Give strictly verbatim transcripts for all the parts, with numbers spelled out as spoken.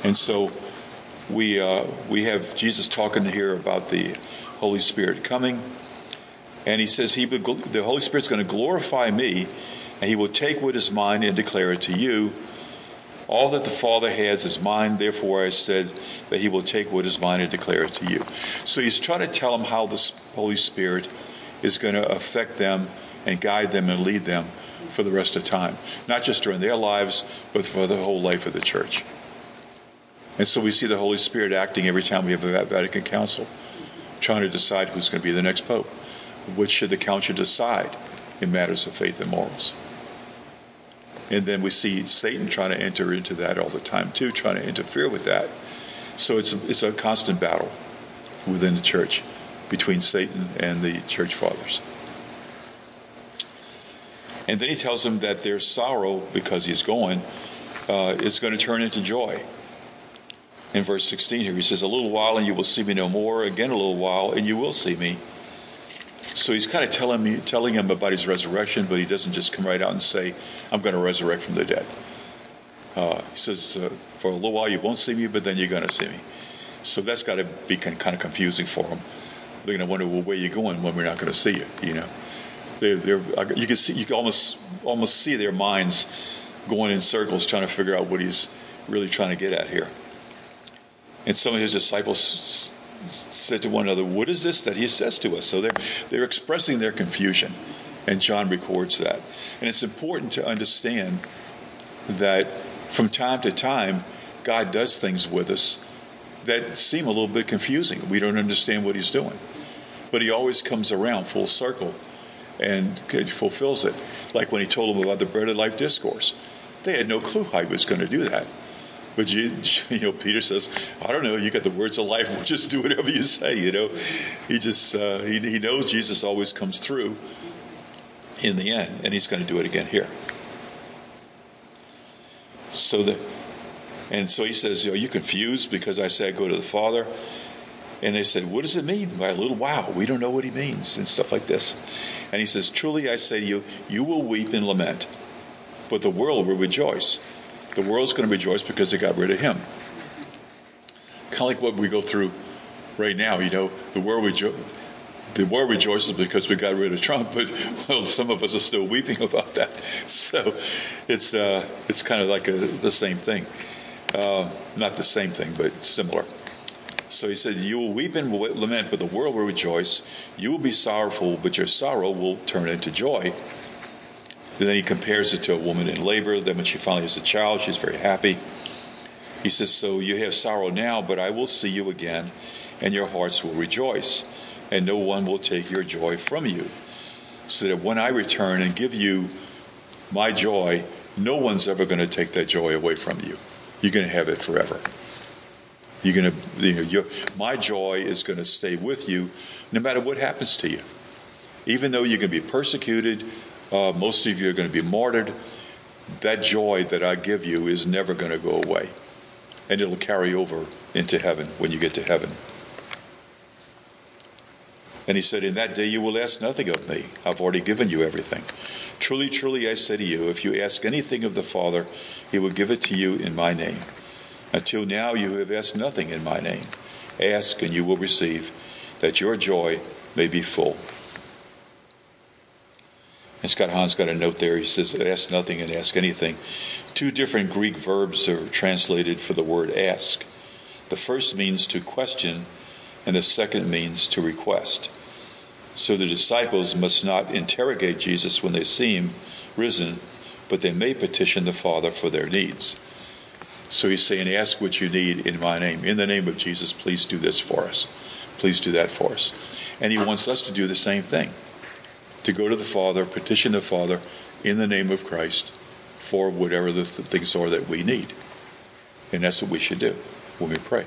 And so we uh, we have Jesus talking here about the Holy Spirit coming. And he says he will, the Holy Spirit's going to glorify me, and he will take what is mine and declare it to you. All that the Father has is mine, therefore I said that he will take what is mine and declare it to you. So he's trying to tell them how the Holy Spirit is going to affect them and guide them and lead them for the rest of time. Not just during their lives, but for the whole life of the church. And so we see the Holy Spirit acting every time we have a Vatican Council, trying to decide who's going to be the next Pope. Which should the Council decide in matters of faith and morals? And then we see Satan trying to enter into that all the time too, trying to interfere with that. So it's a, it's a constant battle within the church between Satan and the church fathers. And then he tells them that their sorrow, because he's going, uh, is going to turn into joy. In verse sixteen here, he says, a little while and you will see me no more. Again a little while and you will see me. So he's kind of telling me, telling him about his resurrection, but he doesn't just come right out and say, I'm going to resurrect from the dead. Uh, he says, uh, for a little while you won't see me, but then you're going to see me. So that's got to be kind of confusing for them. They're going to wonder, well, where are you going when we're not going to see you? You know, they're, they're, you can see, you can almost almost see their minds going in circles trying to figure out what he's really trying to get at here. And some of his disciples said to one another, what is this that he says to us? So they're, they're expressing their confusion, and John records that. And it's important to understand that from time to time, God does things with us that seem a little bit confusing. We don't understand what he's doing. But he always comes around full circle and fulfills it. Like when he told them about the Bread of Life discourse. They had no clue how he was going to do that. But you, you know, Peter says, I don't know, you got the words of life, we'll just do whatever you say, you know. He just, uh, he, he knows Jesus always comes through in the end, and he's going to do it again here. So the, and so he says, are you confused because I say I go to the Father? And they said, what does it mean by a little while? We don't know what he means, and stuff like this. And he says, truly I say to you, you will weep and lament, but the world will rejoice. The world's going to rejoice because they got rid of him. Kind of like what we go through right now, you know, the world rejo- the world rejoices because we got rid of Trump, but well, some of us are still weeping about that. So it's uh, it's kind of like a, the same thing. Uh, not the same thing, but similar. So he said, you will weep and lament, but the world will rejoice. You will be sorrowful, but your sorrow will turn into joy. And then he compares it to a woman in labor. Then when she finally has a child, she's very happy. He says, so you have sorrow now, but I will see you again, and your hearts will rejoice, and no one will take your joy from you. So that when I return and give you my joy, no one's ever going to take that joy away from you. You're going to have it forever. You're going to, you know, your, my joy is going to stay with you no matter what happens to you. Even though you're going to be persecuted, Uh, most of you are going to be martyred. That joy that I give you is never going to go away. And it'll carry over into heaven when you get to heaven. And he said, in that day you will ask nothing of me. I've already given you everything. Truly, truly, I say to you, if you ask anything of the Father, he will give it to you in my name. Until now you have asked nothing in my name. Ask and you will receive, that your joy may be full. And Scott Hahn's got a note there. He says, ask nothing and ask anything. Two different Greek verbs are translated for the word ask. The first means to question, and the second means to request. So the disciples must not interrogate Jesus when they see him risen, but they may petition the Father for their needs. So he's saying, ask what you need in my name. In the name of Jesus, please do this for us. Please do that for us. And he wants us to do the same thing. To go to the Father, petition the Father in the name of Christ for whatever the th- things are that we need. And that's what we should do when we pray.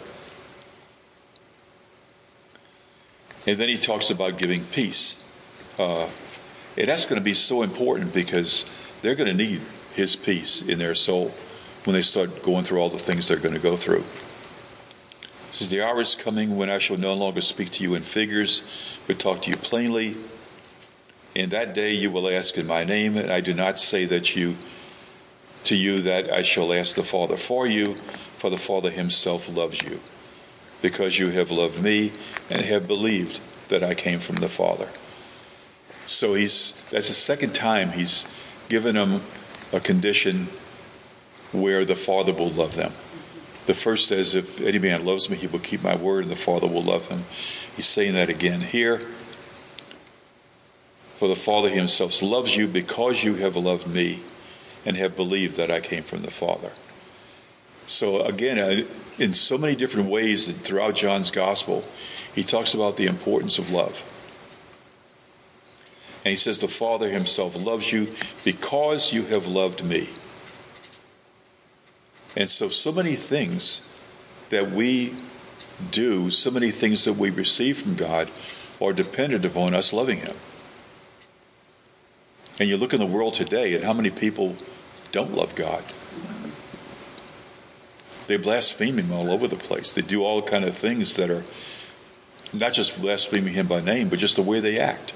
And then he talks about giving peace. Uh, and that's going to be so important because they're going to need his peace in their soul when they start going through all the things they're going to go through. He says, the hour is coming when I shall no longer speak to you in figures, but talk to you plainly. In that day you will ask in my name, and I do not say that you to you that I shall ask the Father for you, for the Father himself loves you, because you have loved me and have believed that I came from the Father. So he's that's the second time he's given them a condition where the Father will love them. The first says, if any man loves me, he will keep my word, and the Father will love him. He's saying that again here. For the Father himself loves you because you have loved me and have believed that I came from the Father. So again, in so many different ways throughout John's Gospel, he talks about the importance of love. And he says the Father himself loves you because you have loved me. And so, so many things that we do, so many things that we receive from God are dependent upon us loving him. And you look in the world today at how many people don't love God. They blaspheme him all over the place. They do all kind of things that are not just blaspheming him by name, but just the way they act.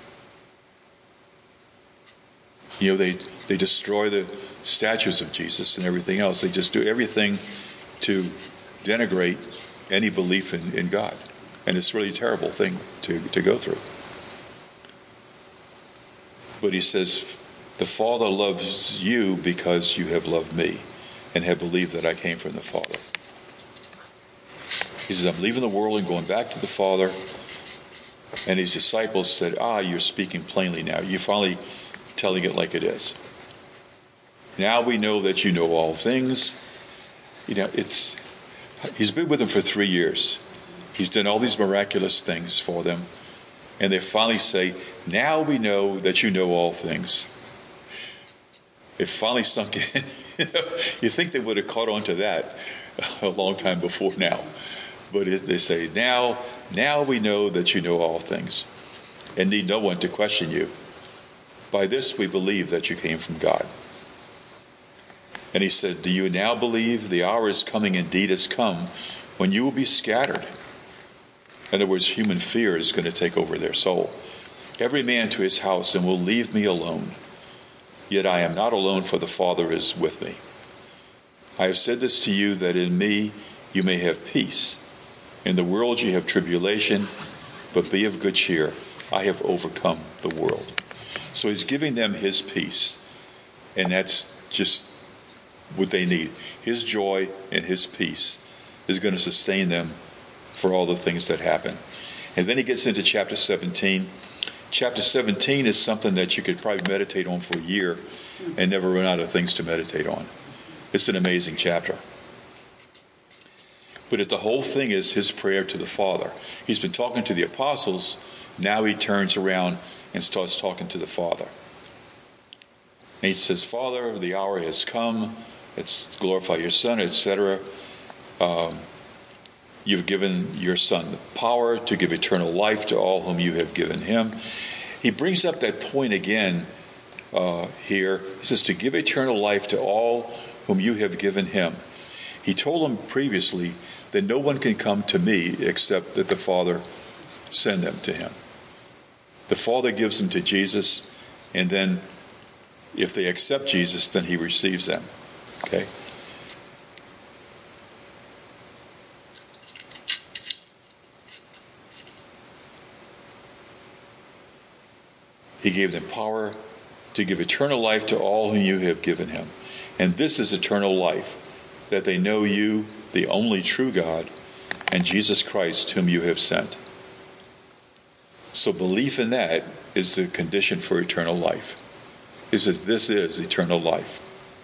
You know, they, they destroy the statues of Jesus and everything else. They just do everything to denigrate any belief in, in God. And it's really a terrible thing to, to go through. But he says, the Father loves you because you have loved me and have believed that I came from the Father. He says, I'm leaving the world and going back to the Father. And his disciples said, ah, you're speaking plainly now. You're finally telling it like it is. Now we know that you know all things. You know, it's he's been with them for three years. He's done all these miraculous things for them. And they finally say, now we know that you know all things. It finally sunk in. You know, you think they would have caught on to that a long time before now. But it, they say, now, now we know that you know all things and need no one to question you. By this we believe that you came from God. And he said, do you now believe? The hour is coming, indeed has come, when you will be scattered. In other words, human fear is going to take over their soul. Every man to his house, and will leave me alone. Yet I am not alone, for the Father is with me. I have said this to you, that in me you may have peace. In the world you have tribulation, but be of good cheer. I have overcome the world. So he's giving them his peace. And that's just what they need. His joy and his peace is going to sustain them for all the things that happen. And then he gets into chapter seventeen. Chapter seventeen is something that you could probably meditate on for a year and never run out of things to meditate on. It's an amazing chapter. But it, the whole thing is his prayer to the Father. He's been talking to the apostles. Now he turns around and starts talking to the Father. And he says, Father, the hour has come. It's glorify your Son, et cetera. Um, you've given your Son the power to give eternal life to all whom you have given him. He brings up that point again uh, here. He says, to give eternal life to all whom you have given him. He told them previously that no one can come to me except that the Father send them to him. The Father gives them to Jesus, and then if they accept Jesus, then he receives them. Okay? He gave them power to give eternal life to all whom you have given him. And this is eternal life, that they know you, the only true God, and Jesus Christ, whom you have sent. So belief in that is the condition for eternal life. He says, this is eternal life.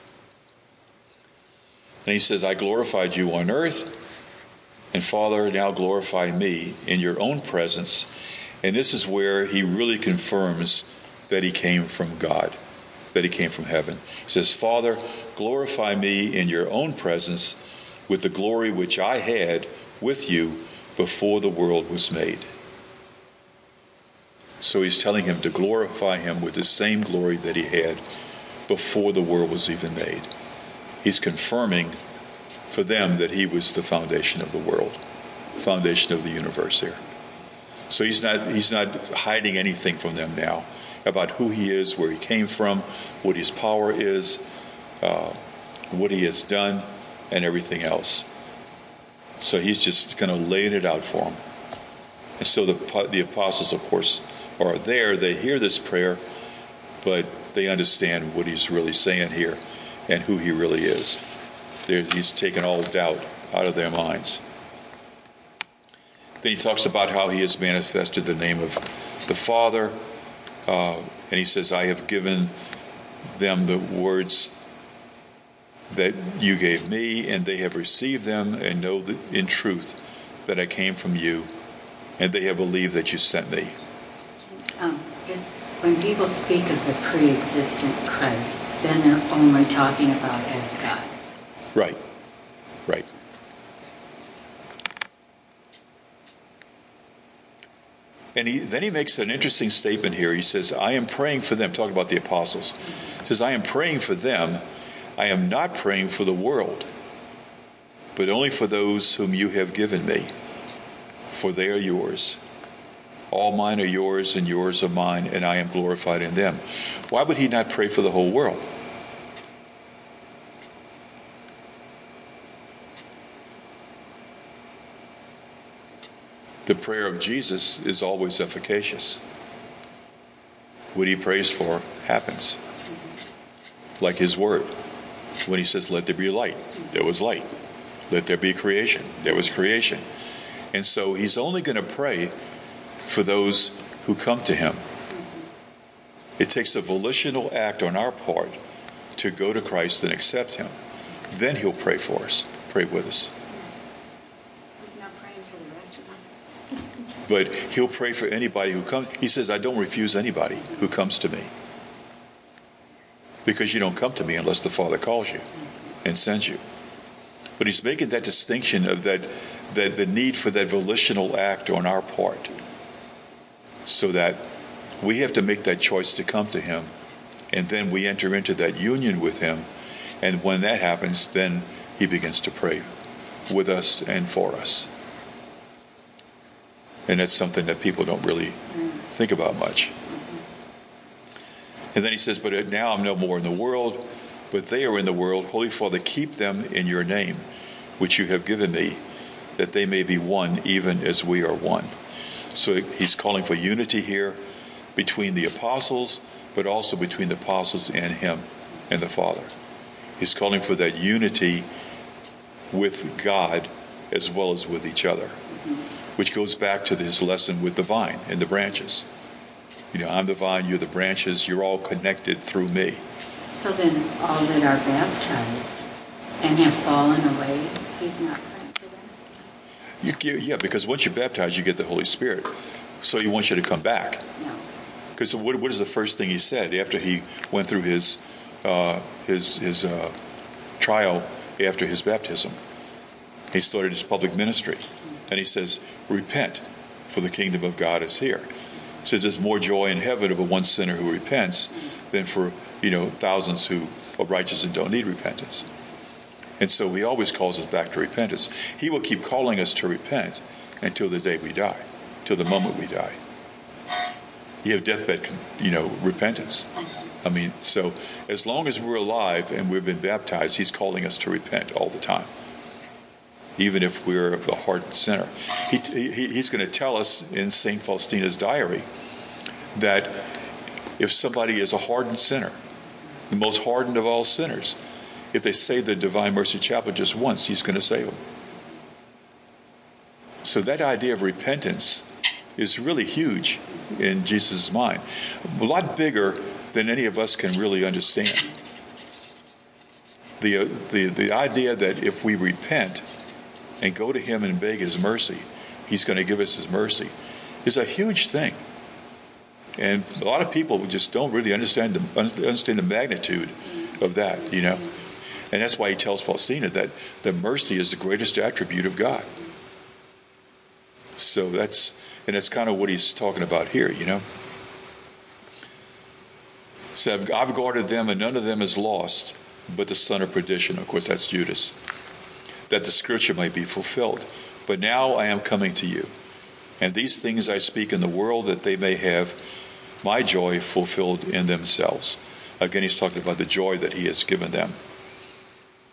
And he says, I glorified you on earth, and Father, now glorify me in your own presence. And this is where he really confirms that he came from God, that he came from heaven. He says, Father, glorify me in your own presence with the glory which I had with you before the world was made. So he's telling him to glorify him with the same glory that he had before the world was even made. He's confirming for them that he was the foundation of the world, foundation of the universe here. So he's not he's not hiding anything from them now about who he is, where he came from, what his power is. Uh, what he has done and everything else. So he's just kind of laying it out for them. And so the, the apostles, of course, are there. They hear this prayer, but they understand what he's really saying here and who he really is. They're, he's taken all doubt out of their minds. Then he talks about how he has manifested the name of the Father. Uh, and he says, I have given them the words that you gave me, and they have received them and know that in truth that I came from you, and they have believed that you sent me. Um, just when people speak of the pre-existent Christ, then they're only talking about as God. Right, right. And he, then he makes an interesting statement here. He says, I am praying for them, talking about the apostles. He says, I am praying for them. I am not praying for the world, but only for those whom you have given me, for they are yours. All mine are yours, and yours are mine, and I am glorified in them. Why would he not pray for the whole world? The prayer of Jesus is always efficacious. What he prays for happens. Like his word. When he says, let there be light, there was light. Let there be creation, there was creation. And so he's only going to pray for those who come to him. It takes a volitional act on our part to go to Christ and accept him. Then he'll pray for us, pray with us. But he'll pray for anybody who comes. He says, I don't refuse anybody who comes to me. Because you don't come to me unless the Father calls you and sends you. But he's making that distinction of that, that the need for that volitional act on our part. So that we have to make that choice to come to him. And then we enter into that union with him. And when that happens, then he begins to pray with us and for us. And that's something that people don't really think about much. And then he says, but now I'm no more in the world, but they are in the world. Holy Father, keep them in your name, which you have given me, that they may be one, even as we are one. So he's calling for unity here between the apostles, but also between the apostles and him and the Father. He's calling for that unity with God as well as with each other. Which goes back to his lesson with the vine and the branches. You know, I'm the vine, you're the branches, you're all connected through me. So then all that are baptized and have fallen away, he's not praying for them? You, yeah, because once you're baptized, you get the Holy Spirit. So he wants you to come back. No. Because what, what is the first thing he said after he went through his, uh, his, his uh, trial after his baptism? He started his public ministry. And he says, repent, for the kingdom of God is here. He says there's more joy in heaven over one sinner who repents than for, you know, thousands who are righteous and don't need repentance. And so he always calls us back to repentance. He will keep calling us to repent until the day we die, till the moment we die. You have deathbed, you know, repentance. I mean, so as long as we're alive and we've been baptized, he's calling us to repent all the time. Even if we're a hardened sinner. He, he, he's going to tell us in Saint Faustina's diary that if somebody is a hardened sinner, the most hardened of all sinners, if they say the Divine Mercy Chaplet just once, he's going to save them. So that idea of repentance is really huge in Jesus' mind. A lot bigger than any of us can really understand. The, uh, the, the idea that if we repent and go to him and beg his mercy, he's going to give us his mercy, is a huge thing. And a lot of people just don't really understand the, understand the magnitude of that, you know. And that's why he tells Faustina that the mercy is the greatest attribute of God. So that's, and that's kind of what he's talking about here, you know. So I've, I've guarded them, and none of them is lost, but the son of perdition. Of course, that's Judas. That the scripture might be fulfilled. But now I am coming to you. And these things I speak in the world, that they may have my joy fulfilled in themselves. Again, he's talking about the joy that he has given them.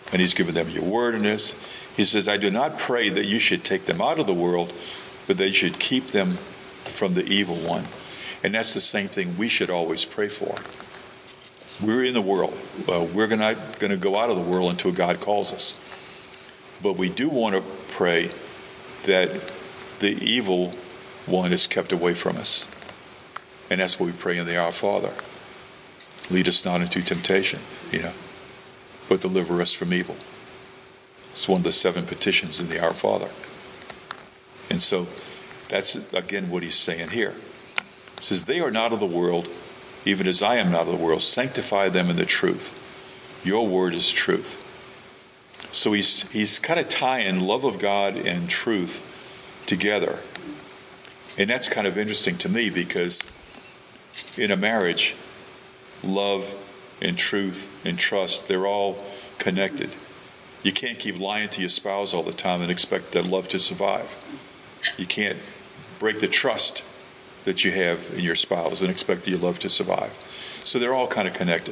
and he's given them your word in this. He says, I do not pray that you should take them out of the world, but that you should keep them from the evil one. And that's the same thing we should always pray for. We're in the world. Uh, we're not going to go out of the world until God calls us. But we do want to pray that the evil one is kept away from us. And that's what we pray in the Our Father. Lead us not into temptation, you know, but deliver us from evil. It's one of the seven petitions in the Our Father. And so that's, again, what he's saying here. He says, they are not of the world, even as I am not of the world. Sanctify them in the truth. Your word is truth. So he's he's kind of tying love of God and truth together. And that's kind of interesting to me, because in a marriage, love and truth and trust, they're all connected. You can't keep lying to your spouse all the time and expect that love to survive. You can't break the trust that you have in your spouse and expect your love to survive. So they're all kind of connected.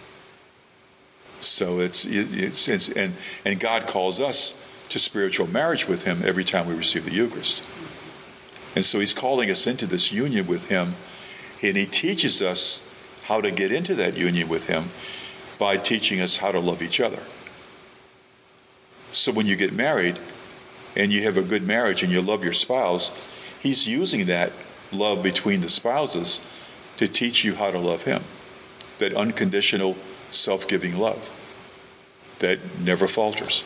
So it's, it's, it's and and God calls us to spiritual marriage with him every time we receive the Eucharist. And so he's calling us into this union with him, and he teaches us how to get into that union with him by teaching us how to love each other. So when you get married and you have a good marriage and you love your spouse, he's using that love between the spouses to teach you how to love him. That unconditional, self-giving love that never falters.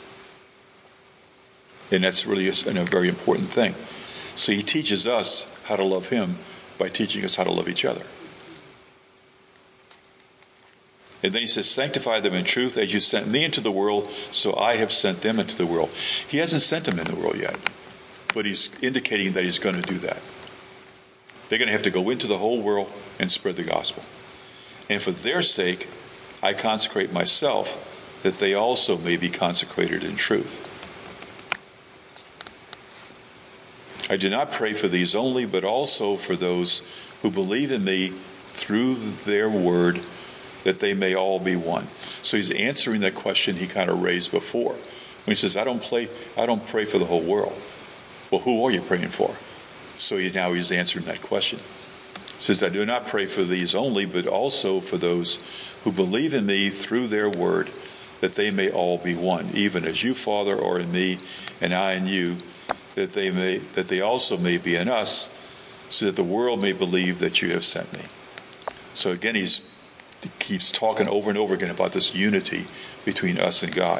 And that's really a, a very important thing. So he teaches us how to love him by teaching us how to love each other. And then he says, sanctify them in truth as you sent me into the world, so I have sent them into the world. He hasn't sent them in the world yet, but he's indicating that he's going to do that. They're going to have to go into the whole world and spread the gospel. And for their sake, I consecrate myself, that they also may be consecrated in truth. I do not pray for these only, but also for those who believe in me through their word, that they may all be one. So he's answering that question he kind of raised before, when he says, I don't play, I don't pray for the whole world. Well, who are you praying for? So he, now he's answering that question. He says, I do not pray for these only, but also for those who believe in me through their word, that they may all be one, even as you, Father, are in me, and I in you, that they may, that they also may be in us, so that the world may believe that you have sent me. So again, he's, he keeps talking over and over again about this unity between us and God.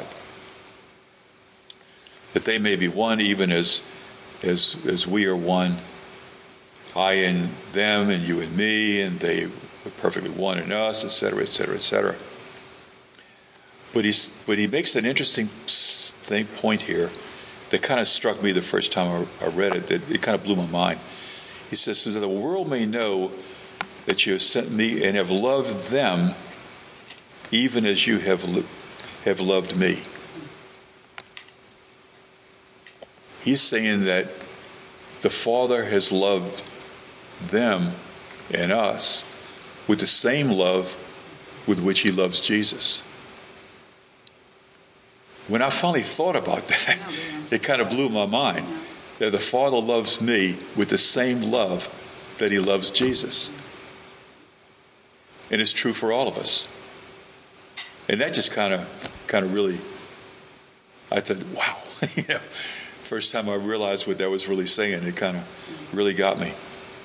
That they may be one, even as as as we are one. I in them, and you in me, and they are perfectly one in us, et cetera, et cetera, et cetera. But he's but he makes an interesting thing point here that kind of struck me the first time I, I read it. That it kind of blew my mind. He says, so that the world may know that you have sent me and have loved them, even as you have have loved me. He's saying that the Father has loved them and us with the same love with which he loves Jesus. When I finally thought about that, it kind of blew my mind that the Father loves me with the same love that he loves Jesus. And it's true for all of us. And that just kind of kind of really, I thought, wow. you know, first time I realized what that was really saying, it kind of really got me.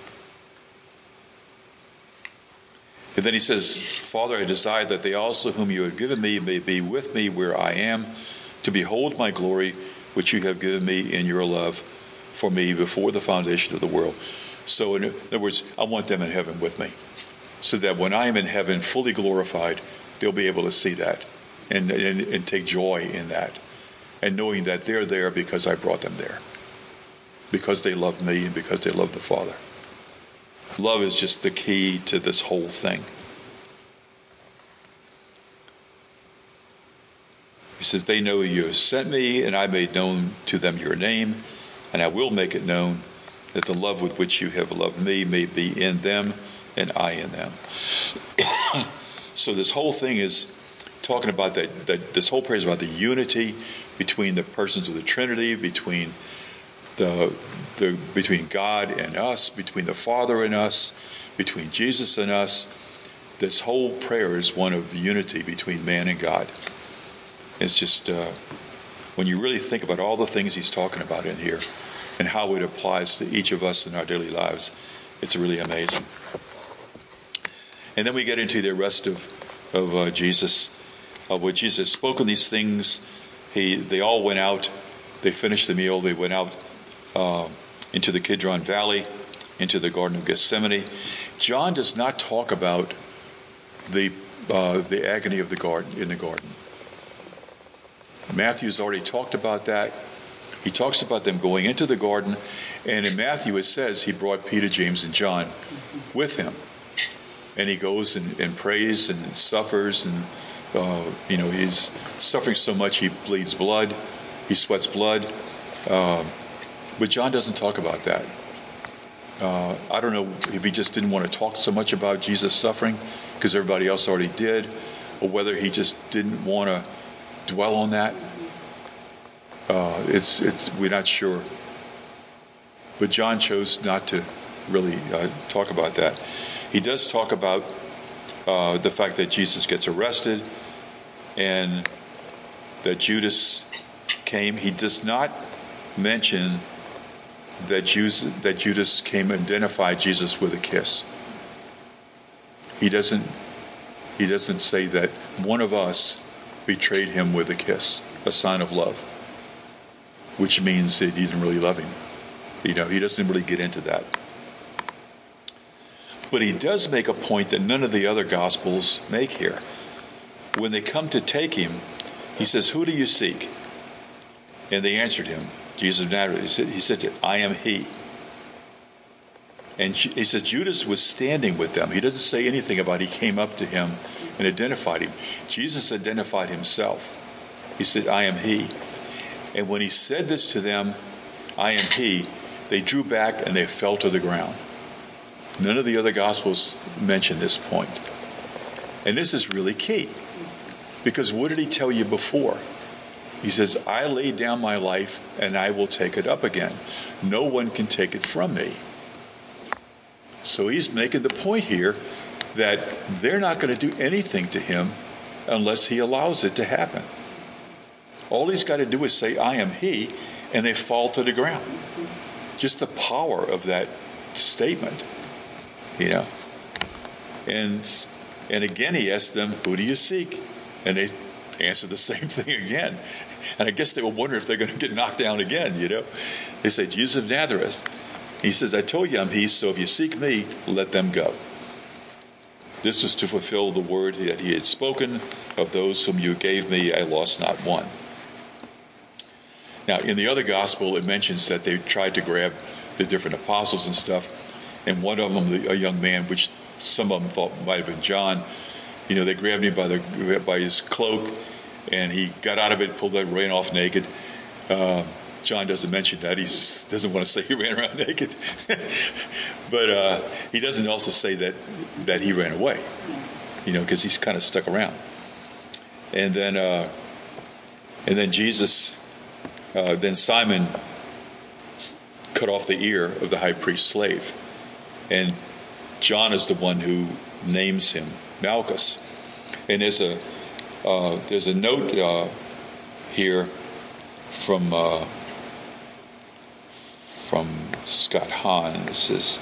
And then he says, Father, I desire that they also whom you have given me may be with me where I am, to behold my glory, which you have given me in your love for me before the foundation of the world. So in other words, I want them in heaven with me, so that when I am in heaven fully glorified, they'll be able to see that and, and, and take joy in that, and knowing that they're there because I brought them there, because they love me and because they love the Father. Love is just the key to this whole thing. He says, they know you have sent me, and I made known to them your name, and I will make it known, that the love with which you have loved me may be in them, and I in them. So this whole thing is talking about that, that this whole prayer is about the unity between the persons of the Trinity, between the the between God and us, between the Father and us, between Jesus and us. This whole prayer is one of unity between man and God. It's just uh, when you really think about all the things he's talking about in here and how it applies to each of us in our daily lives, it's really amazing. And then we get into the rest of of uh, Jesus. Uh, when Jesus spoken these things, he they all went out. They finished the meal. They went out uh, into the Kidron Valley, into the Garden of Gethsemane. John does not talk about the uh, the agony of the garden in the garden. Matthew's already talked about that. He talks about them going into the garden, and in Matthew it says he brought Peter, James, and John with him. And he goes and, and prays and suffers, and uh, you know he's suffering so much he bleeds blood, he sweats blood. Uh, but John doesn't talk about that. Uh, I don't know if he just didn't want to talk so much about Jesus suffering because everybody else already did, or whether he just didn't want to dwell on that. Uh, it's it's we're not sure. But John chose not to really uh, talk about that. He does talk about uh, the fact that Jesus gets arrested and that Judas came. He does not mention that Judas, that Judas came and identified Jesus with a kiss. He doesn't. He doesn't say that one of us betrayed him with a kiss, a sign of love, which means that he didn't really love him. You know, he doesn't really get into that. But he does make a point that none of the other Gospels make here. When they come to take him, he says, "Who do you seek?" And they answered him, Jesus of Nazareth. He said, he said "I am he." And he says Judas was standing with them. He doesn't say anything about he came up to him and identified him. Jesus identified himself. He said, "I am he." And when he said this to them, "I am he," they drew back and they fell to the ground. None of the other Gospels mention this point. And this is really key. Because what did he tell you before? He says, "I laid down my life and I will take it up again. No one can take it from me." So he's making the point here that they're not going to do anything to him unless he allows it to happen. All he's got to do is say, "I am he," and they fall to the ground. Just the power of that statement, you know. And and again he asked them, "Who do you seek?" And they answered the same thing again. And I guess they were wondering if they're going to get knocked down again, you know. They say, "Jesus of Nazareth." He says, "I told you I'm he, so if you seek me, let them go." This was to fulfill the word that he had spoken, "Of those whom you gave me, I lost not one." Now, in the other gospel, it mentions that they tried to grab the different apostles and stuff. And one of them, a young man, which some of them thought might have been John, you know, they grabbed him by the by his cloak, and he got out of it, pulled it, ran off naked. Uh, John doesn't mention that. He doesn't want to say he ran around naked. But uh, he doesn't also say that, that he ran away, you know, because he's kind of stuck around. And then, uh, and then Jesus, uh, then Simon cut off the ear of the high priest's slave. And John is the one who names him Malchus. And there's a uh, there's a note uh, here from uh, from Scott Hahn. It says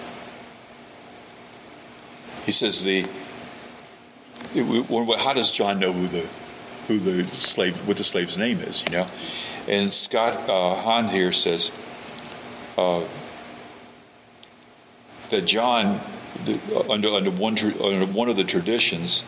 he says the it, how does John know who the who the slave what the slave's name is? You know, and Scott uh, Hahn here says uh, that John. The, under under one under one of the traditions,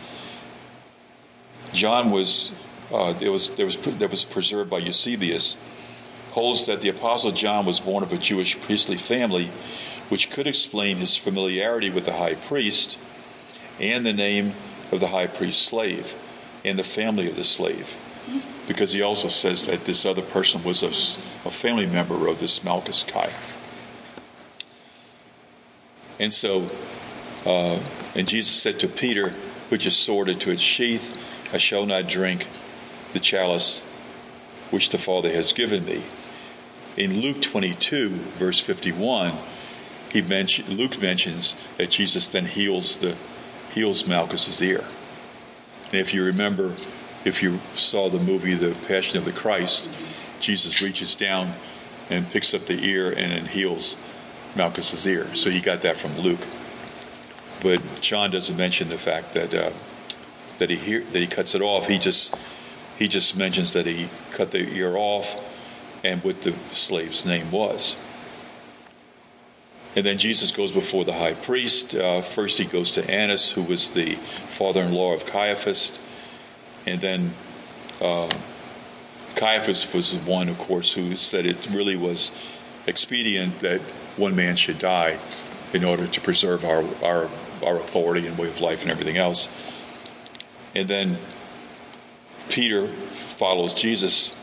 John was uh, there was there was that was preserved by Eusebius, holds that the apostle John was born of a Jewish priestly family, which could explain his familiarity with the high priest, and the name of the high priest's slave, and the family of the slave, because he also says that this other person was a, a family member of this Malchus Kai. And so, uh, and Jesus said to Peter, "Put your sword into its sheath, I shall not drink the chalice which the Father has given me. In Luke twenty-two, verse fifty-one, he mention, Luke mentions that Jesus then heals the heals Malchus's ear. And if you remember, if you saw the movie The Passion of the Christ, Jesus reaches down and picks up the ear and then heals Malchus's ear. So he got that from Luke. But John doesn't mention the fact that uh, that he hear, that he cuts it off. He just he just mentions that he cut the ear off and what the slave's name was. And then Jesus goes before the high priest. Uh, first he goes to Annas, who was the father-in-law of Caiaphas. And then uh, Caiaphas was the one, of course, who said it really was expedient that one man should die in order to preserve our, our, our authority and way of life and everything else. And then Peter follows Jesus,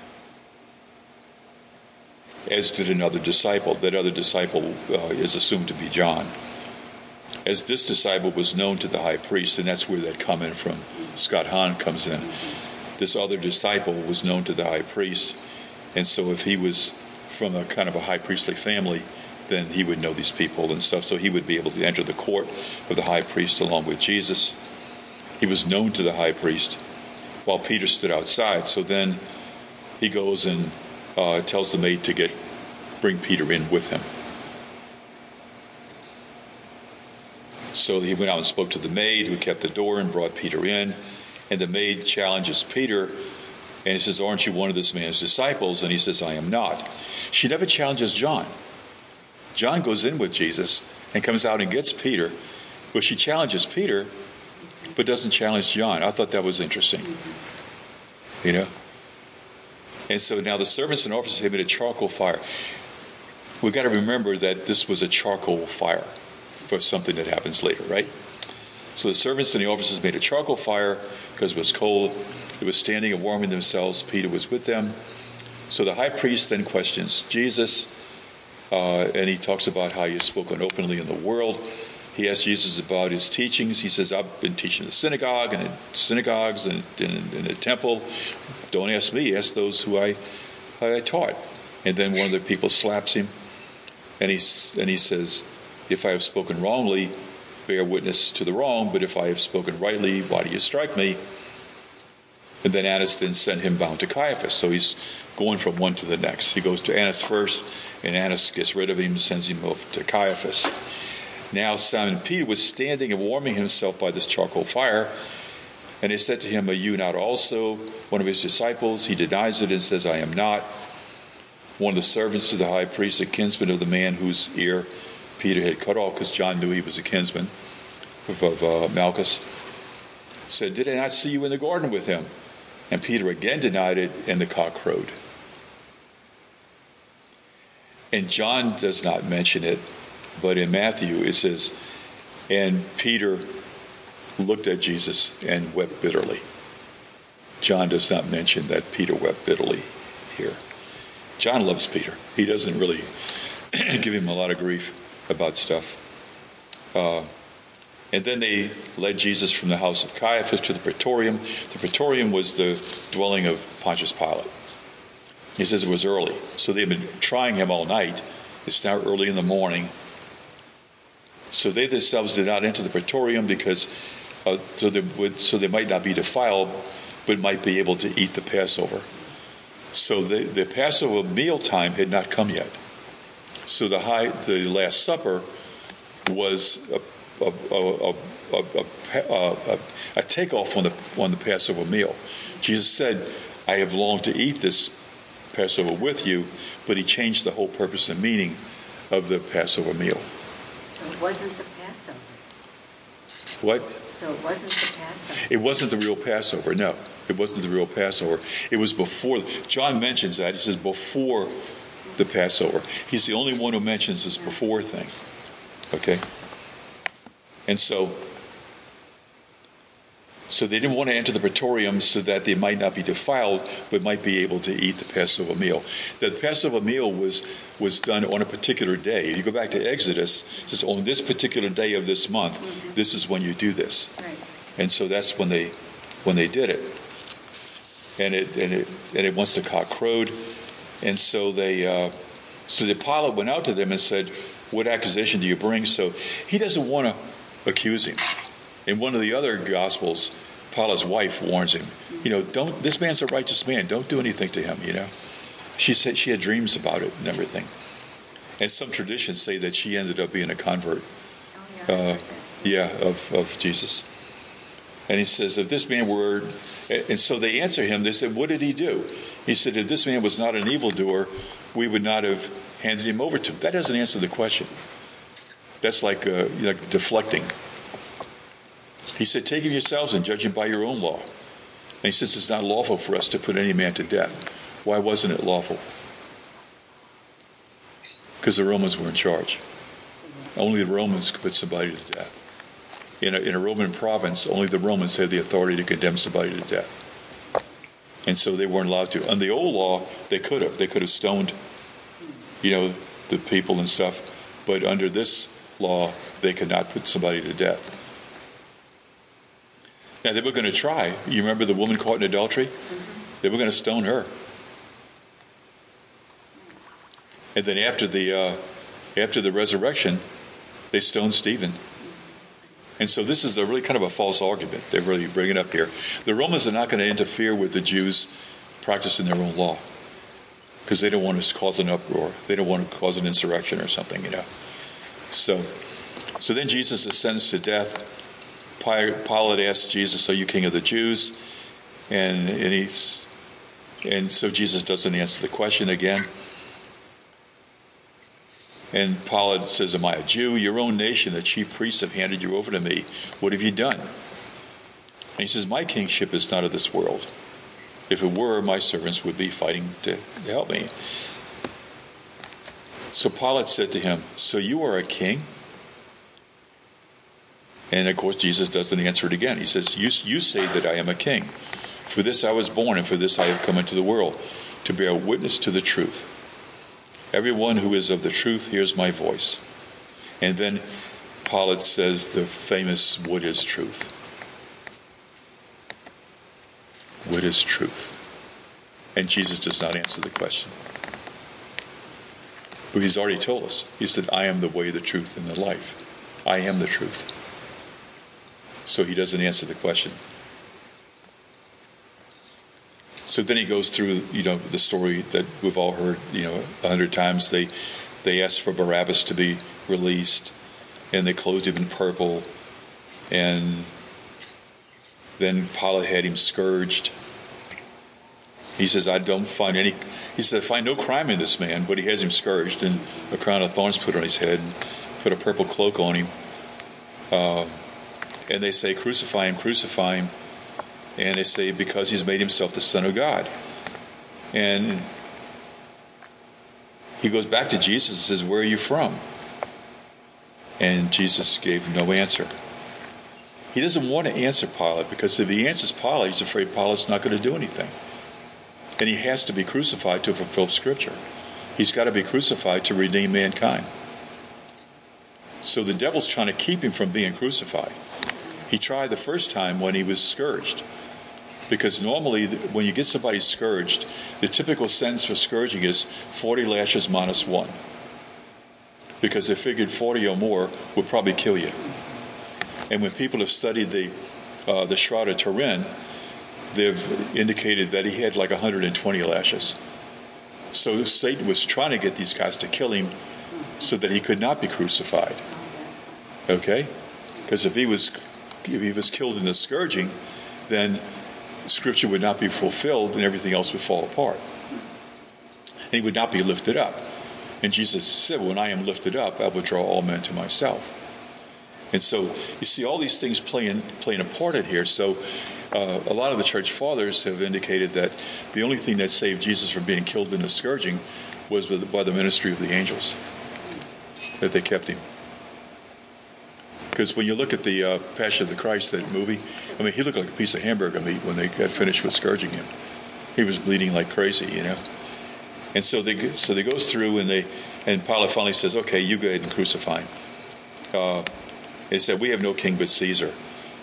as did another disciple. That other disciple uh, is assumed to be John. As this disciple was known to the high priest, and that's where that comment from Scott Hahn comes in. This other disciple was known to the high priest, and so if he was from a kind of a high priestly family, then he would know these people and stuff, so he would be able to enter the court of the high priest along with Jesus. He was known to the high priest while Peter stood outside. So then he goes and uh, tells the maid to get bring Peter in with him. So he went out and spoke to the maid, who kept the door, and brought Peter in. And the maid challenges Peter, and he says, "Aren't you one of this man's disciples?" And he says, "I am not." She never challenges John. John goes in with Jesus and comes out and gets Peter. Well, she challenges Peter, but doesn't challenge John. I thought that was interesting. You know? And so now the servants and officers have made a charcoal fire. We've got to remember that this was a charcoal fire for something that happens later, right? So the servants and the officers made a charcoal fire because it was cold. It was standing and warming themselves. Peter was with them. So the high priest then questions Jesus, uh, and he talks about how he has spoken openly in the world. He asks Jesus about his teachings. He says, "I've been teaching in the synagogue and in synagogues and in, in the temple. Don't ask me, ask those who I, who I taught." And then one of the people slaps him, and he, and he says, "If I have spoken wrongly, bear witness to the wrong, but if I have spoken rightly, why do you strike me?" And then Annas then sent him bound to Caiaphas. So he's going from one to the next. He goes to Annas first, and Annas gets rid of him and sends him up to Caiaphas. Now Simon Peter was standing and warming himself by this charcoal fire, and they said to him, "Are you not also one of his disciples?" He denies it and says, "I am not." One of the servants of the high priest, a kinsman of the man whose ear Peter had cut off, because John knew he was a kinsman of, of uh, Malchus, said, "Did I not see you in the garden with him?" And Peter again denied it, and the cock crowed. And John does not mention it, but in Matthew it says, "And Peter looked at Jesus and wept bitterly." John does not mention that Peter wept bitterly here. John loves Peter. He doesn't really give him a lot of grief about stuff. Uh, and then they led Jesus from the house of Caiaphas to the Praetorium. The Praetorium was the dwelling of Pontius Pilate. He says it was early. So they've been trying him all night. It's now early in the morning. So they themselves did not enter the Praetorium because uh, so they would so they might not be defiled, but might be able to eat the Passover. So the, the Passover meal time had not come yet. So the high the Last Supper was a a a, a, a, a, a takeoff on the on the Passover meal. Jesus said, "I have longed to eat this Passover with you," but he changed the whole purpose and meaning of the Passover meal. So it wasn't the Passover. What? So it wasn't the Passover. It wasn't the real Passover, no. It wasn't the real Passover. It was before. John mentions that. He says before the Passover. He's the only one who mentions this before thing. Okay? And so, so they didn't want to enter the Praetorium so that they might not be defiled, but might be able to eat the Passover meal. The Passover meal was was done on a particular day. If you go back to Exodus, it says on this particular day of this month, mm-hmm. this is when you do this. Right. And so that's when they when they did it. And it and it and it once the cock crowed, and so they uh, so the Pilate went out to them and said, "What accusation do you bring?" So he doesn't want to accuse him. In one of the other Gospels, Pilate's wife warns him, you know, don't. This man's a righteous man. Don't do anything to him. You know, she said she had dreams about it and everything. And some traditions say that she ended up being a convert. Uh, yeah, of of Jesus. And he says, if this man were, and so they answer him, they said, what did he do? He said, if this man was not an evildoer, we would not have handed him over to him. That doesn't answer the question. That's like, uh, like deflecting. He said, take him yourselves and judge him by your own law. And he says, it's not lawful for us to put any man to death. Why wasn't it lawful? Because the Romans were in charge. Only the Romans could put somebody to death. In a, in a Roman province, only the Romans had the authority to condemn somebody to death. And so they weren't allowed to. On the old law, they could have. They could have stoned, you know, the people and stuff. But under this law, they could not put somebody to death. Now, they were going to try. You remember the woman caught in adultery? Mm-hmm. They were going to stone her. And then after the uh, after the resurrection, they stoned Stephen. And so this is a really kind of a false argument they really bring it up here. The Romans are not going to interfere with the Jews practicing their own law because they don't want to cause an uproar. They don't want to cause an insurrection or something, you know. So, so then Jesus is sentenced to death. Pilate asks Jesus, "Are you king of the Jews?" And and he's and so Jesus doesn't answer the question again. And Pilate says, am I a Jew? Your own nation, the chief priests, have handed you over to me. What have you done? And he says, my kingship is not of this world. If it were, my servants would be fighting to help me. So Pilate said to him, so you are a king? And of course, Jesus doesn't answer it again. He says, you, you say that I am a king. For this I was born, and for this I have come into the world, to bear witness to the truth. Everyone who is of the truth hears my voice. And then Pilate says the famous, what is truth? What is truth? And Jesus does not answer the question. But he's already told us. He said, I am the way, the truth, and the life. I am the truth. So he doesn't answer the question. So then he goes through, you know, the story that we've all heard, you know, a hundred times. They they asked for Barabbas to be released, and they clothed him in purple, and then Pilate had him scourged. He says, I don't find any, he said, I find no crime in this man, but he has him scourged, and a crown of thorns put on his head, and put a purple cloak on him. Uh, and they say, crucify him, crucify him. And they say, because he's made himself the Son of God. And he goes back to Jesus and says, where are you from? And Jesus gave no answer. He doesn't want to answer Pilate, because if he answers Pilate, he's afraid Pilate's not going to do anything. And he has to be crucified to fulfill Scripture. He's got to be crucified to redeem mankind. So the devil's trying to keep him from being crucified. He tried the first time when he was scourged. Because normally, when you get somebody scourged, the typical sentence for scourging is forty lashes minus one. Because they figured forty or more would probably kill you. And when people have studied the uh, the Shroud of Turin, they've indicated that he had like one hundred twenty lashes. So Satan was trying to get these guys to kill him so that he could not be crucified. Okay? Because if he was if he was killed in the scourging, then Scripture would not be fulfilled and everything else would fall apart. And he would not be lifted up. And Jesus said, when I am lifted up, I will draw all men to myself. And so you see all these things playing playing a part in here. So uh, a lot of the church fathers have indicated that the only thing that saved Jesus from being killed in the scourging was by the ministry of the angels, that they kept him. Because when you look at the uh, Passion of the Christ, that movie, I mean, he looked like a piece of hamburger meat when they got finished with scourging him. He was bleeding like crazy, you know. And so they so they goes through, and they and Pilate finally says, "Okay, you go ahead and crucify him." Uh, they said, "We have no king but Caesar."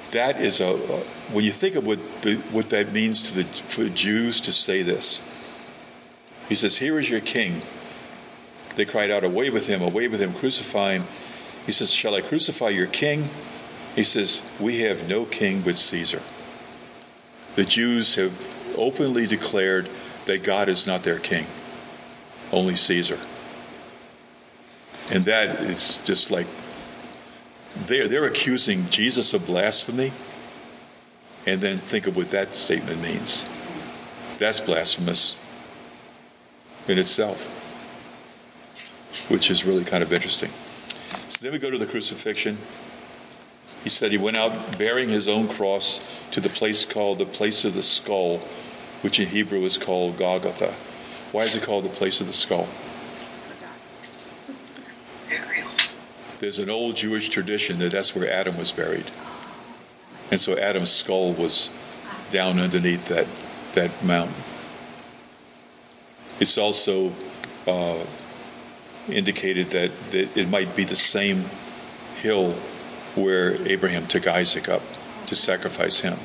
that is a, a when you think of what the, what that means to the for Jews to say this. He says, "Here is your king." They cried out, "Away with him, away with him, crucify him." He says, "Shall I crucify your king?" He says, "We have no king but Caesar." The Jews have openly declared that God is not their king, only Caesar. And that is just like, they're, they're accusing Jesus of blasphemy, and then think of what that statement means. That's blasphemous in itself, which is really kind of interesting. So then we go to the crucifixion. He said he went out bearing his own cross to the place called the place of the skull, which in Hebrew is called Golgotha. Why is it called the place of the skull? There's an old Jewish tradition that that's where Adam was buried. And so Adam's skull was down underneath that, that mountain. It's also uh, indicated that, that it might be the same hill where Abraham took Isaac up to sacrifice him.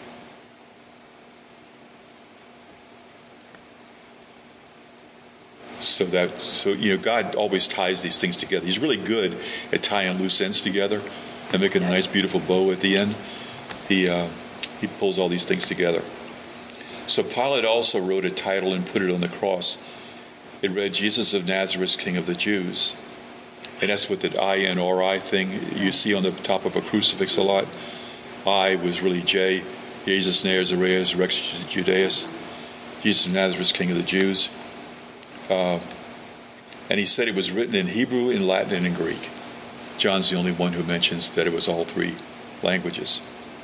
So that, so you know, God always ties these things together. He's really good at tying loose ends together and making a nice, beautiful bow at the end. He uh, he pulls all these things together. So Pilate also wrote a title and put it on the cross. It read, "Jesus of Nazareth, King of the Jews." And that's what the I N R I thing you see on the top of a crucifix a lot. I was really J. Jesus Nazareth, Rex Judaeus. Jesus of Nazareth, King of the Jews. Uh, and he said it was written in Hebrew, in Latin, and in Greek. John's the only one who mentions that it was all three languages.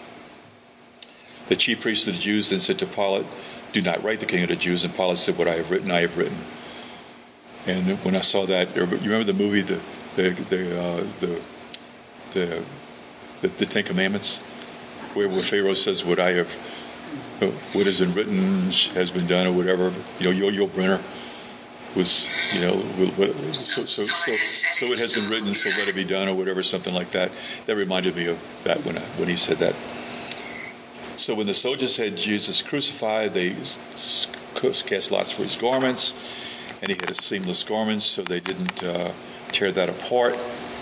The chief priests of the Jews then said to Pilate, "Do not write the King of the Jews." And Pilate said, "What I have written, I have written." And when I saw that, you remember the movie, the the the uh, the, the, the the Ten Commandments, where, where Pharaoh says, "What I have, what has been written has been done," or whatever. You know, Yo-Yo Brenner was, you know, what, so so so so it has been written, so let it be done, or whatever, something like that. That reminded me of that when I, when he said that. So when the soldiers had Jesus crucified, they cast lots for his garments, and he had a seamless garment, so they didn't uh, tear that apart.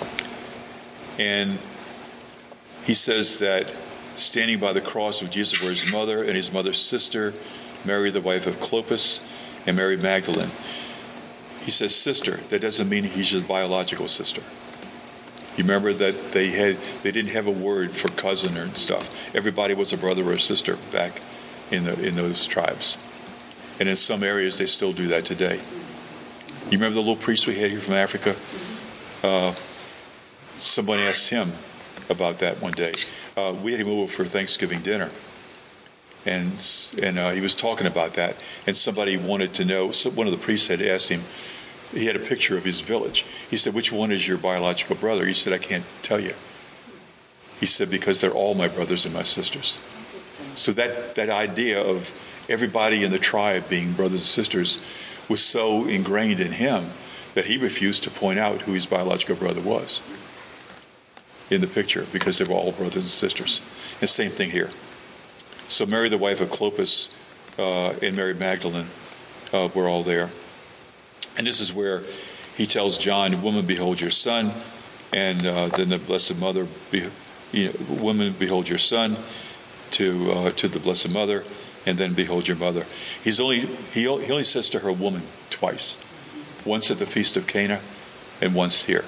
And he says that standing by the cross of Jesus were his mother and his mother's sister, Mary, the wife of Clopas, and Mary Magdalene. He says sister. That doesn't mean he's his biological sister. You remember that they had they didn't have a word for cousin or stuff. Everybody was a brother or a sister back in the in those tribes. And in some areas they still do that today. You remember the little priest we had here from Africa? Uh, somebody asked him about that one day. Uh, we had him over for Thanksgiving dinner. And and uh, he was talking about that. And somebody wanted to know, so one of the priests had asked him, he had a picture of his village. He said, "Which one is your biological brother?" He said, "I can't tell you." He said, "Because they're all my brothers and my sisters." So that, that idea of everybody in the tribe being brothers and sisters was so ingrained in him that he refused to point out who his biological brother was in the picture, because they were all brothers and sisters. And same thing here. So Mary, the wife of Clopas, uh, and Mary Magdalene uh, were all there. And this is where he tells John, "Woman, behold your son." And uh, then the Blessed Mother, be, you know, "Woman, behold your son," to uh, to the Blessed Mother, and then "Behold your mother." He's only he, he only says to her "woman" twice, once at the Feast of Cana, and once here.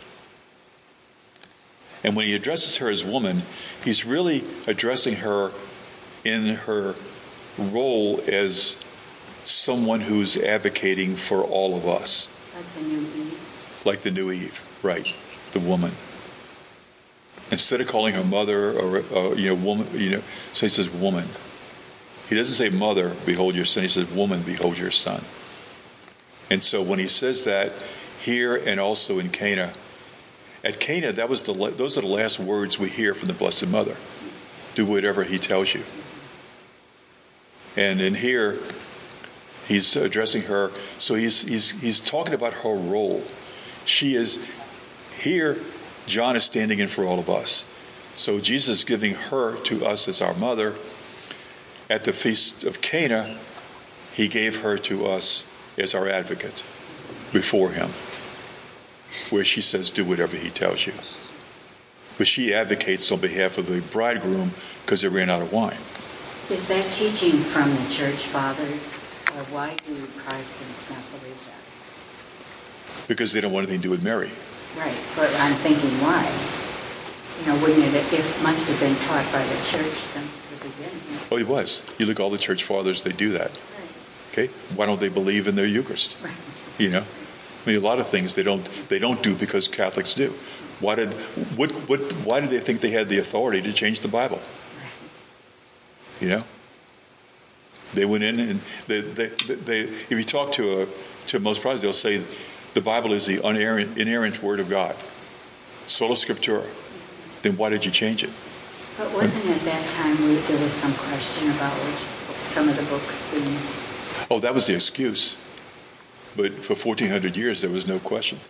And when he addresses her as woman, he's really addressing her in her role as someone who's advocating for all of us. Like the new Eve. Like the new Eve, right? The woman. Instead of calling her mother or uh, you know woman, you know, so he says woman. He doesn't say mother, behold your son. He says woman, behold your son. And so when he says that here and also in Cana, at Cana, that was the those are the last words we hear from the Blessed Mother. Do whatever he tells you. And in here, he's addressing her. So he's he's he's talking about her role. She is here. John is standing in for all of us. So Jesus giving her to us as our mother at the Feast of Cana, he gave her to us as our advocate before him, where she says, do whatever he tells you. But she advocates on behalf of the bridegroom because they ran out of wine. Is that teaching from the church fathers? Or why do Protestants not believe that? Because they don't want anything to do with Mary. Right, but I'm thinking why? You know, wouldn't it, it must have been taught by the church since the beginning. Oh, it was. You look at all the church fathers, they do that. Right. Okay? Why don't they believe in their Eucharist? Right. You know? I mean, a lot of things they don't they don't do because Catholics do. Why did what what why did they think they had the authority to change the Bible? Right. You know? They went in and they, they, they, they if you talk to a to most Protestants, they'll say the Bible is the inerrant, inerrant word of God. Sola Scriptura. Then why did you change it? But wasn't at that time where there was some question about which some of the books being... Oh, that was the excuse. But for fourteen hundred years, there was no question.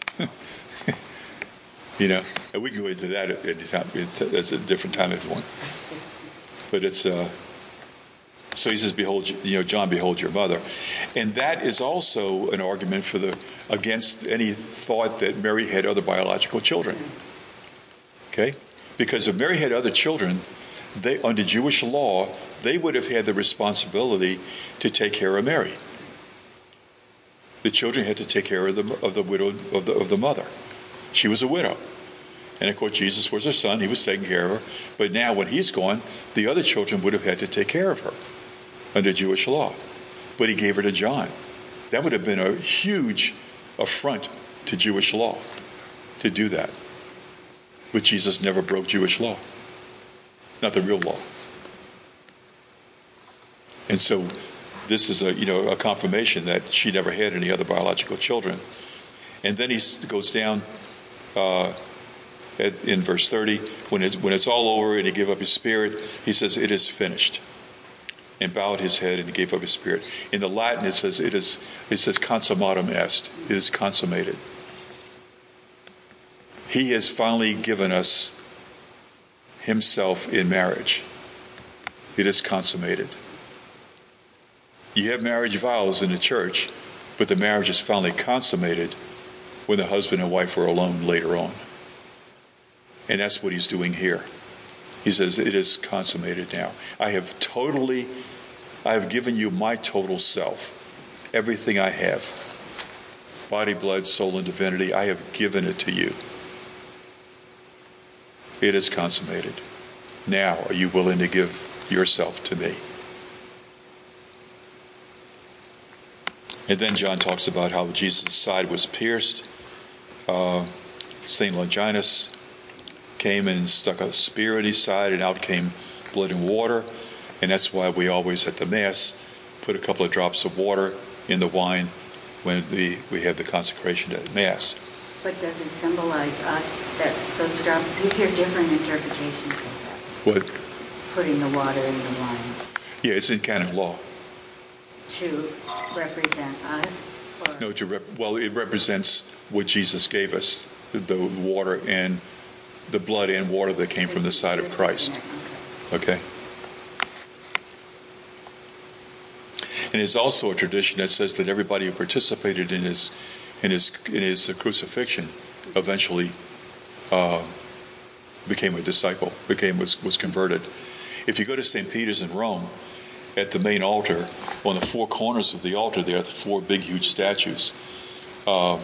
You know, and we can go into that at any time. That's a different time if you want. But it's... Uh, So he says, "Behold, you know, John, behold your mother," and that is also an argument for the against any thought that Mary had other biological children. Okay, because if Mary had other children, they under Jewish law they would have had the responsibility to take care of Mary. The children had to take care of the of the widow of the of the mother. She was a widow, and of course Jesus was her son; he was taking care of her. But now, when he's gone, the other children would have had to take care of her under Jewish law. But he gave her to John. That would have been a huge affront to Jewish law to do that. But Jesus never broke Jewish law, not the real law. And so this is a you know a confirmation that she never had any other biological children. And then he goes down uh, at, in verse thirty, when it, when it's all over and he gave up his spirit, he says, "It is finished," and bowed his head and he gave up his spirit. In the Latin, it says it is. It says consummatum est. It is consummated. He has finally given us himself in marriage. It is consummated. You have marriage vows in the church, but the marriage is finally consummated when the husband and wife are alone later on. And that's what he's doing here. He says, it is consummated now. I have totally, I have given you my total self. Everything I have. Body, blood, soul, and divinity, I have given it to you. It is consummated. Now, are you willing to give yourself to me? And then John talks about how Jesus' side was pierced. Uh, Saint Longinus came and stuck a spear in his side, and out came blood and water. And that's why we always at the Mass put a couple of drops of water in the wine when the, we have the consecration at Mass. But does it symbolize us that those drops, we hear different interpretations of that? What? Putting the water in the wine. Yeah, it's in canon law. To represent us? Or? No, to rep- well, it represents what Jesus gave us, the water and the blood and water that came from the side of Christ. Okay? And there's also a tradition that says that everybody who participated in his in his in his crucifixion eventually uh, became a disciple, became was was converted. If you go to Saint Peter's in Rome, at the main altar, on the four corners of the altar, there are four big, huge statues uh,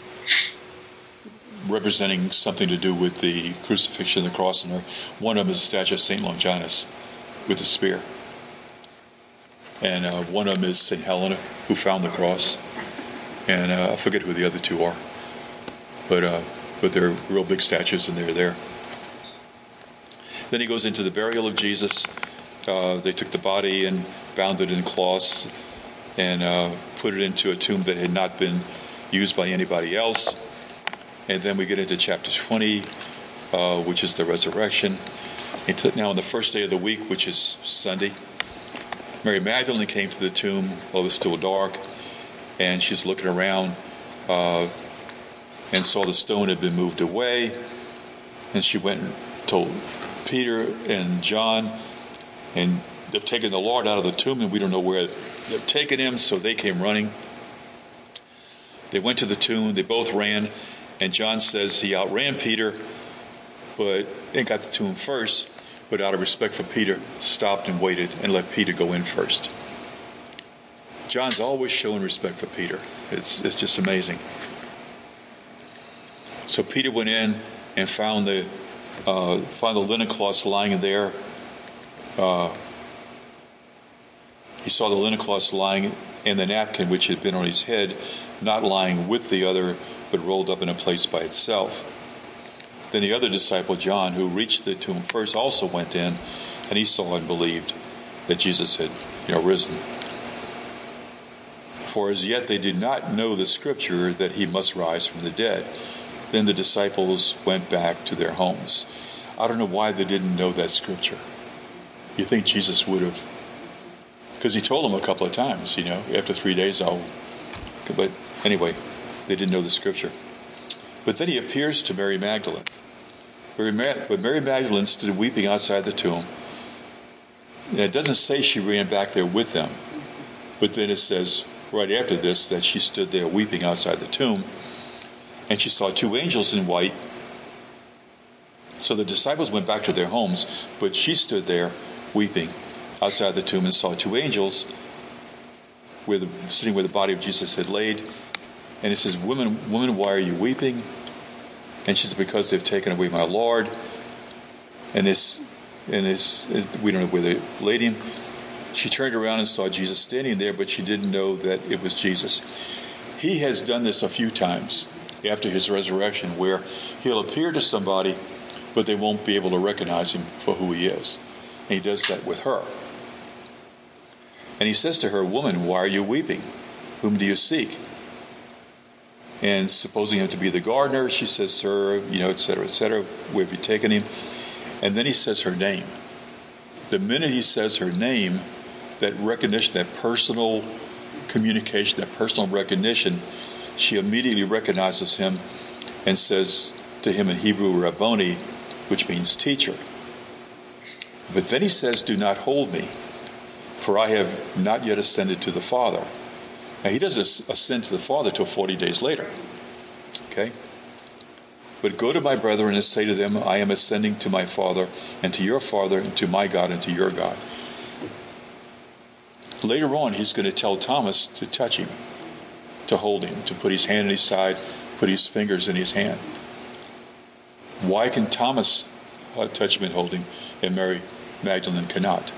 representing something to do with the crucifixion, the cross, and one of them is a statue of Saint Longinus with a spear. And uh, one of them is Saint Helena, who found the cross. And uh, I forget who the other two are. But uh, but they're real big statues, and they're there. Then he goes into the burial of Jesus. Uh, they took the body and bound it in cloths and uh, put it into a tomb that had not been used by anybody else. And then we get into chapter twenty, uh, which is the resurrection. And now on the first day of the week, which is Sunday, Mary Magdalene came to the tomb while it was still dark, and she's looking around uh, and saw the stone had been moved away. And she went and told Peter and John, and they've taken the Lord out of the tomb, and we don't know where they've taken him, so they came running. They went to the tomb. They both ran, and John says he outran Peter, but and got the tomb first, but out of respect for Peter, stopped and waited and let Peter go in first. John's always showing respect for Peter. It's it's just amazing. So Peter went in and found the uh, found the linen cloths lying there. Uh, he saw the linen cloths lying and the napkin which had been on his head, not lying with the other, but rolled up in a place by itself. Then the other disciple, John, who reached the tomb first, also went in, and he saw and believed that Jesus had, you know, risen. For as yet they did not know the scripture that he must rise from the dead. Then the disciples went back to their homes. I don't know why they didn't know that scripture. You think Jesus would have, because he told them a couple of times, you know, after three days I'll, but anyway, they didn't know the scripture. But then he appears to Mary Magdalene. But Mary Magdalene stood weeping outside the tomb. And it doesn't say she ran back there with them, but then it says right after this that she stood there weeping outside the tomb, and she saw two angels in white. So the disciples went back to their homes, but she stood there weeping outside the tomb and saw two angels where the, sitting where the body of Jesus had laid. And it says, woman, woman, why are you weeping? And she said, because they've taken away my Lord. And this, and this, we don't know where they laid him. She turned around and saw Jesus standing there, but she didn't know that it was Jesus. He has done this a few times after his resurrection, where he'll appear to somebody, but they won't be able to recognize him for who he is. And he does that with her. And he says to her, woman, why are you weeping? Whom do you seek? And supposing him to be the gardener, she says, sir, you know, et cetera, et cetera, where have you taken him? And then he says her name. The minute he says her name, that recognition, that personal communication, that personal recognition, she immediately recognizes him and says to him in Hebrew, Rabboni, which means teacher. But then he says, do not hold me, for I have not yet ascended to the Father. Now, he doesn't ascend to the Father till forty days later. Okay? But go to my brethren and say to them, I am ascending to my Father, and to your Father, and to my God, and to your God. Later on, he's going to tell Thomas to touch him, to hold him, to put his hand in his side, put his fingers in his hand. Why can Thomas uh, touch him and hold him, and Mary Magdalene cannot?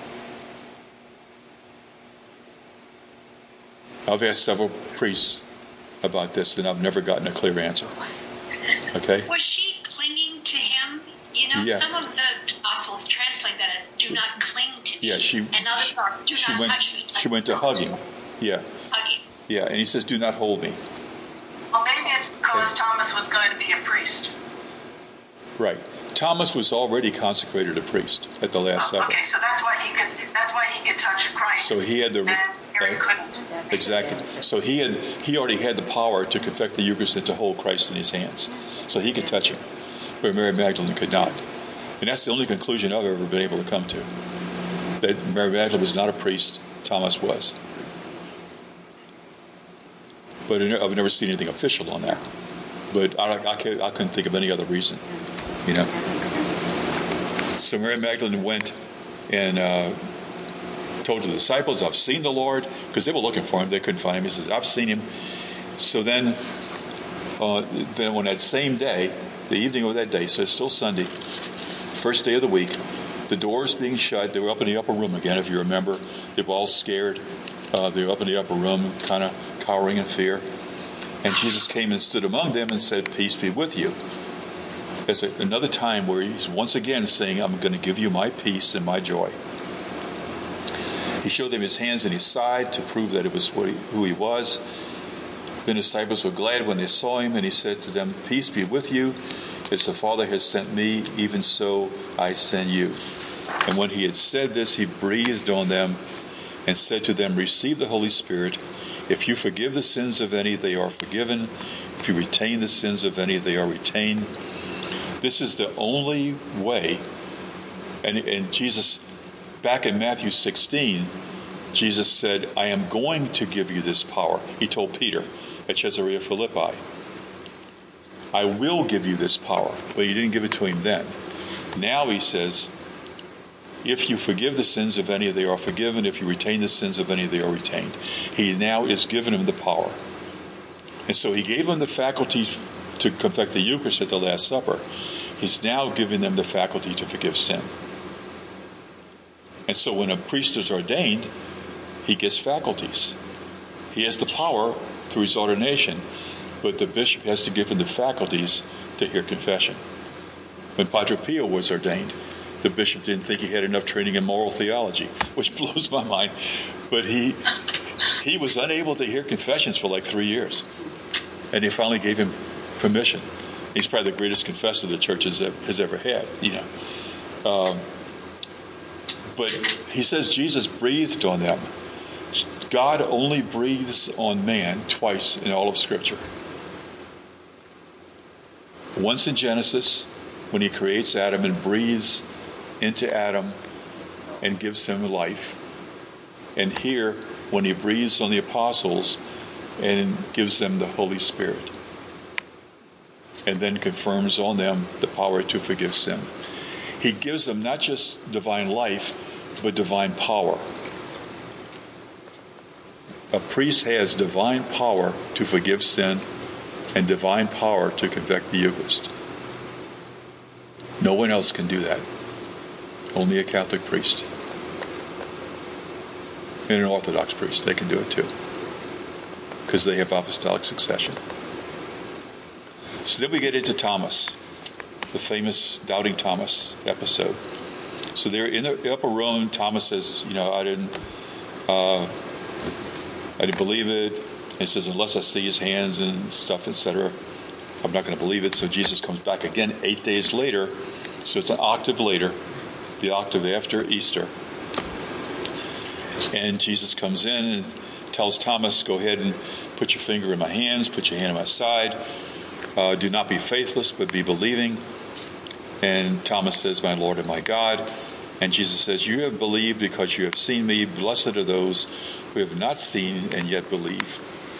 I've asked several priests about this, and I've never gotten a clear answer. Okay? Was she clinging to him? You know, yeah. Some of the Gospels translate that as "do not cling to me," yeah, she, and others are "do she not went, touch me." She went to hug him. Yeah. Hug him. Yeah, and he says, "Do not hold me." Well, maybe it's because okay. Thomas was going to be a priest. Right. Thomas was already consecrated a priest at the Last oh, Supper. Okay, so that's why he could. That's why he could touch Christ. So he had the. And Mary couldn't. Exactly. So he had. He already had the power to confect the Eucharist and to hold Christ in his hands, so he could touch him, but Mary Magdalene could not. And that's the only conclusion I've ever been able to come to. That Mary Magdalene was not a priest. Thomas was. But I've never seen anything official on that. But I, I, can't, I couldn't think of any other reason, you know. So Mary Magdalene went and uh, told the disciples, I've seen the Lord, because they were looking for him. They couldn't find him. He says, I've seen him. So then, uh, then on that same day, the evening of that day, so it's still Sunday, first day of the week, the doors being shut, they were up in the upper room again, if you remember. They were all scared. Uh, they were up in the upper room, kind of cowering in fear. And Jesus came and stood among them and said, peace be with you. It's another time where he's once again saying, I'm going to give you my peace and my joy. He showed them his hands and his side to prove that it was what he, who he was. Then the disciples were glad when they saw him, and he said to them, peace be with you. As the Father has sent me, even so I send you. And when he had said this, he breathed on them and said to them, receive the Holy Spirit. If you forgive the sins of any, they are forgiven. If you retain the sins of any, they are retained. This is the only way And, and Jesus, back in Matthew sixteen, Jesus said, I am going to give you this power. He told Peter at Caesarea Philippi, I will give you this power, but he didn't give it to him then. Now he says, if you forgive the sins of any, they are forgiven. If you retain the sins of any, they are retained. He now is giving him the power. And so he gave them the faculty to confect the Eucharist at the Last Supper. He's now giving them the faculty to forgive sin. And so when a priest is ordained, he gets faculties. He has the power through his ordination, but the bishop has to give him the faculties to hear confession. When Padre Pio was ordained, the bishop didn't think he had enough training in moral theology, which blows my mind. But he he was unable to hear confessions for like three years. And they finally gave him permission. He's probably the greatest confessor the church has, has ever had, you know. Um, but he says Jesus breathed on them. God only breathes on man twice in all of Scripture. Once in Genesis, when he creates Adam and breathes into Adam and gives him life. And here, when he breathes on the apostles and gives them the Holy Spirit. And then confirms on them the power to forgive sin. He gives them not just divine life, but divine power. A priest has divine power to forgive sin and divine power to confect the Eucharist. No one else can do that. Only a Catholic priest. And an Orthodox priest, they can do it too. Because they have apostolic succession. So then we get into Thomas, the famous Doubting Thomas episode. So they're in the upper room. Thomas says, you know, I didn't, uh, I didn't believe it. And he says, unless I see his hands and stuff, et cetera, I'm not going to believe it. So Jesus comes back again eight days later. So it's an octave later, the octave after Easter. And Jesus comes in and tells Thomas, go ahead and put your finger in my hands, put your hand on my side. Uh, do not be faithless, but be believing. And Thomas says, my Lord and my God. And Jesus says, you have believed because you have seen me. Blessed are those who have not seen and yet believe.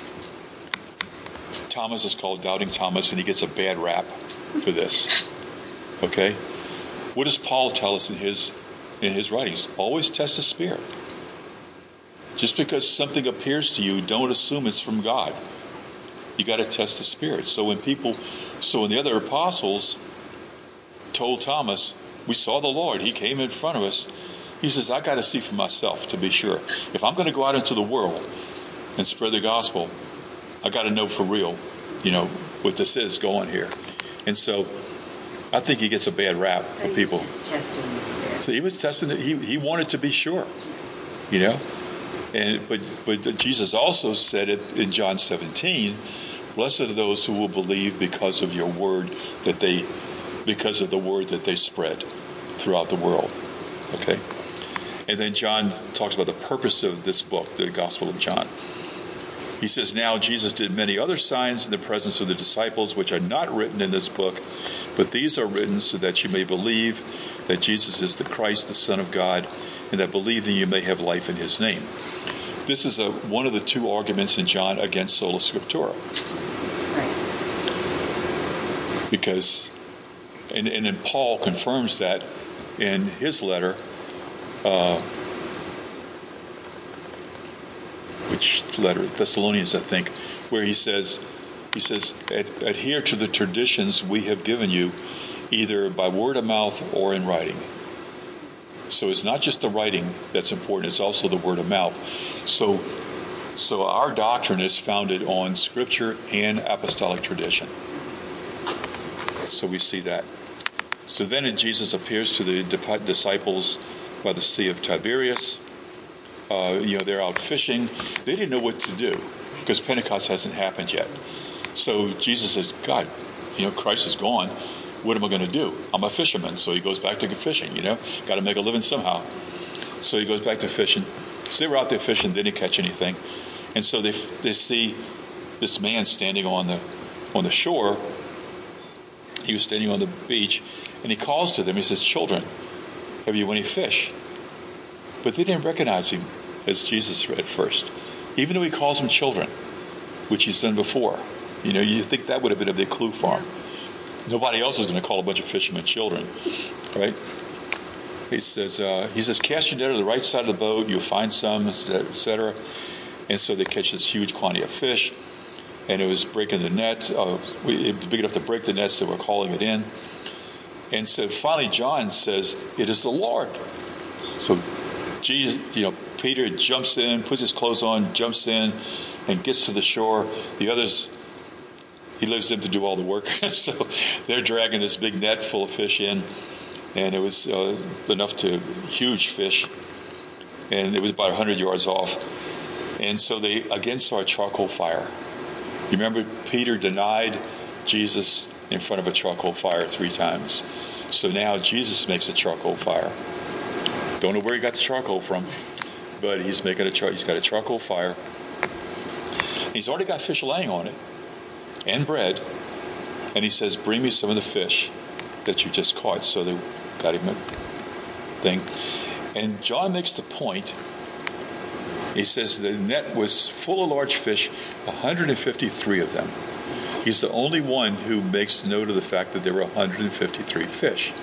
Thomas is called Doubting Thomas, and he gets a bad rap for this. Okay? What does Paul tell us in his in his writings? Always test the Spirit. Just because something appears to you, don't assume it's from God. You got to test the Spirit. So when people, so when the other apostles told Thomas, we saw the Lord, he came in front of us, he says, I got to see for myself to be sure. If I'm going to go out into the world and spread the gospel, I got to know for real, you know, what this is going here. And so I think he gets a bad rap so for he people. Was just testing the Spirit. So he was testing it. He he wanted to be sure, you know. And but but Jesus also said it in John seventeen. Blessed are those who will believe because of your word that they, because of the word that they spread throughout the world. Okay. And then John talks about the purpose of this book, the Gospel of John. He says, now Jesus did many other signs in the presence of the disciples, which are not written in this book, but these are written so that you may believe that Jesus is the Christ, the Son of God, and that believing you may have life in his name. This is a, one of the two arguments in John against sola scriptura. Right. Because, and, and then Paul confirms that in his letter, uh, which letter? Thessalonians, I think, where he says, he says, Ad, adhere to the traditions we have given you, either by word of mouth or in writing. So it's not just the writing that's important, it's also the word of mouth. So, so our doctrine is founded on Scripture and apostolic tradition. So we see that. So then Jesus appears to the disciples by the Sea of Tiberias. Uh, you know, they're out fishing. They didn't know what to do because Pentecost hasn't happened yet. So Jesus says, God, you know, Christ is gone. What am I going to do? I'm a fisherman. So he goes back to fishing, you know. Got to make a living somehow. So he goes back to fishing. So they were out there fishing. They didn't catch anything. And so they they see this man standing on the on the shore. He was standing on the beach. And he calls to them. He says, children, have you any fish? But they didn't recognize him as Jesus at first, even though he calls them children, which he's done before. You know, you think that would have been a big clue for him. Nobody else is going to call a bunch of fishermen children, right? He says, uh, he says, cast your net to the right side of the boat, you'll find some, et cetera. And so they catch this huge quantity of fish, and it was breaking the net. Uh, it was big enough to break the net, so we're calling it in. And so finally John says, it is the Lord. So Jesus, you know, Peter jumps in, puts his clothes on, jumps in, and gets to the shore. The others, he leaves them to do all the work. So they're dragging this big net full of fish in, and it was uh, enough to, huge fish, and it was about one hundred yards off. And so they again saw a charcoal fire. You remember Peter denied Jesus in front of a charcoal fire three times. So now Jesus makes a charcoal fire. Don't know where he got the charcoal from, but he's making a char- he's got a charcoal fire. He's already got fish laying on it and bread, and he says, "Bring me some of the fish that you just caught." So they got him a thing, and John makes the point. He says the net was full of large fish, one hundred fifty-three of them. He's the only one who makes note of the fact that there were one hundred fifty-three fish.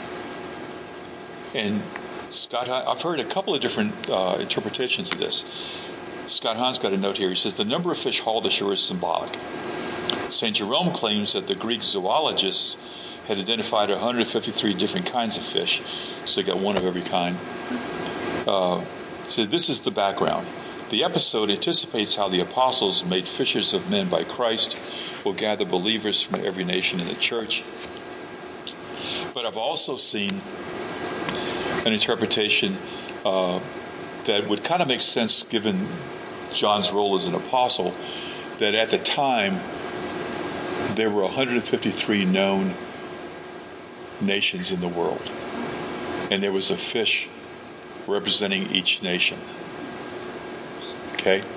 And Scott, I've heard a couple of different uh, interpretations of this. Scott Hahn's got a note here. He says the number of fish hauled ashore is symbolic. Saint Jerome claims that the Greek zoologists had identified one hundred fifty-three different kinds of fish, so they got one of every kind. Uh, so this is the background. The episode anticipates how the apostles, made fishers of men by Christ, will gather believers from every nation in the church. But I've also seen an interpretation uh, that would kind of make sense given John's role as an apostle, that at the time there were one hundred fifty-three known nations in the world, and there was a fish representing each nation. Okay?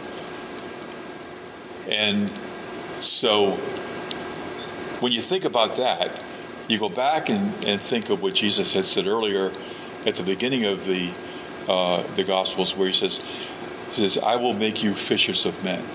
And so when you think about that, you go back and, and think of what Jesus had said earlier at the beginning of the uh, the Gospels, where he says, he says, "I will make you fishers of men."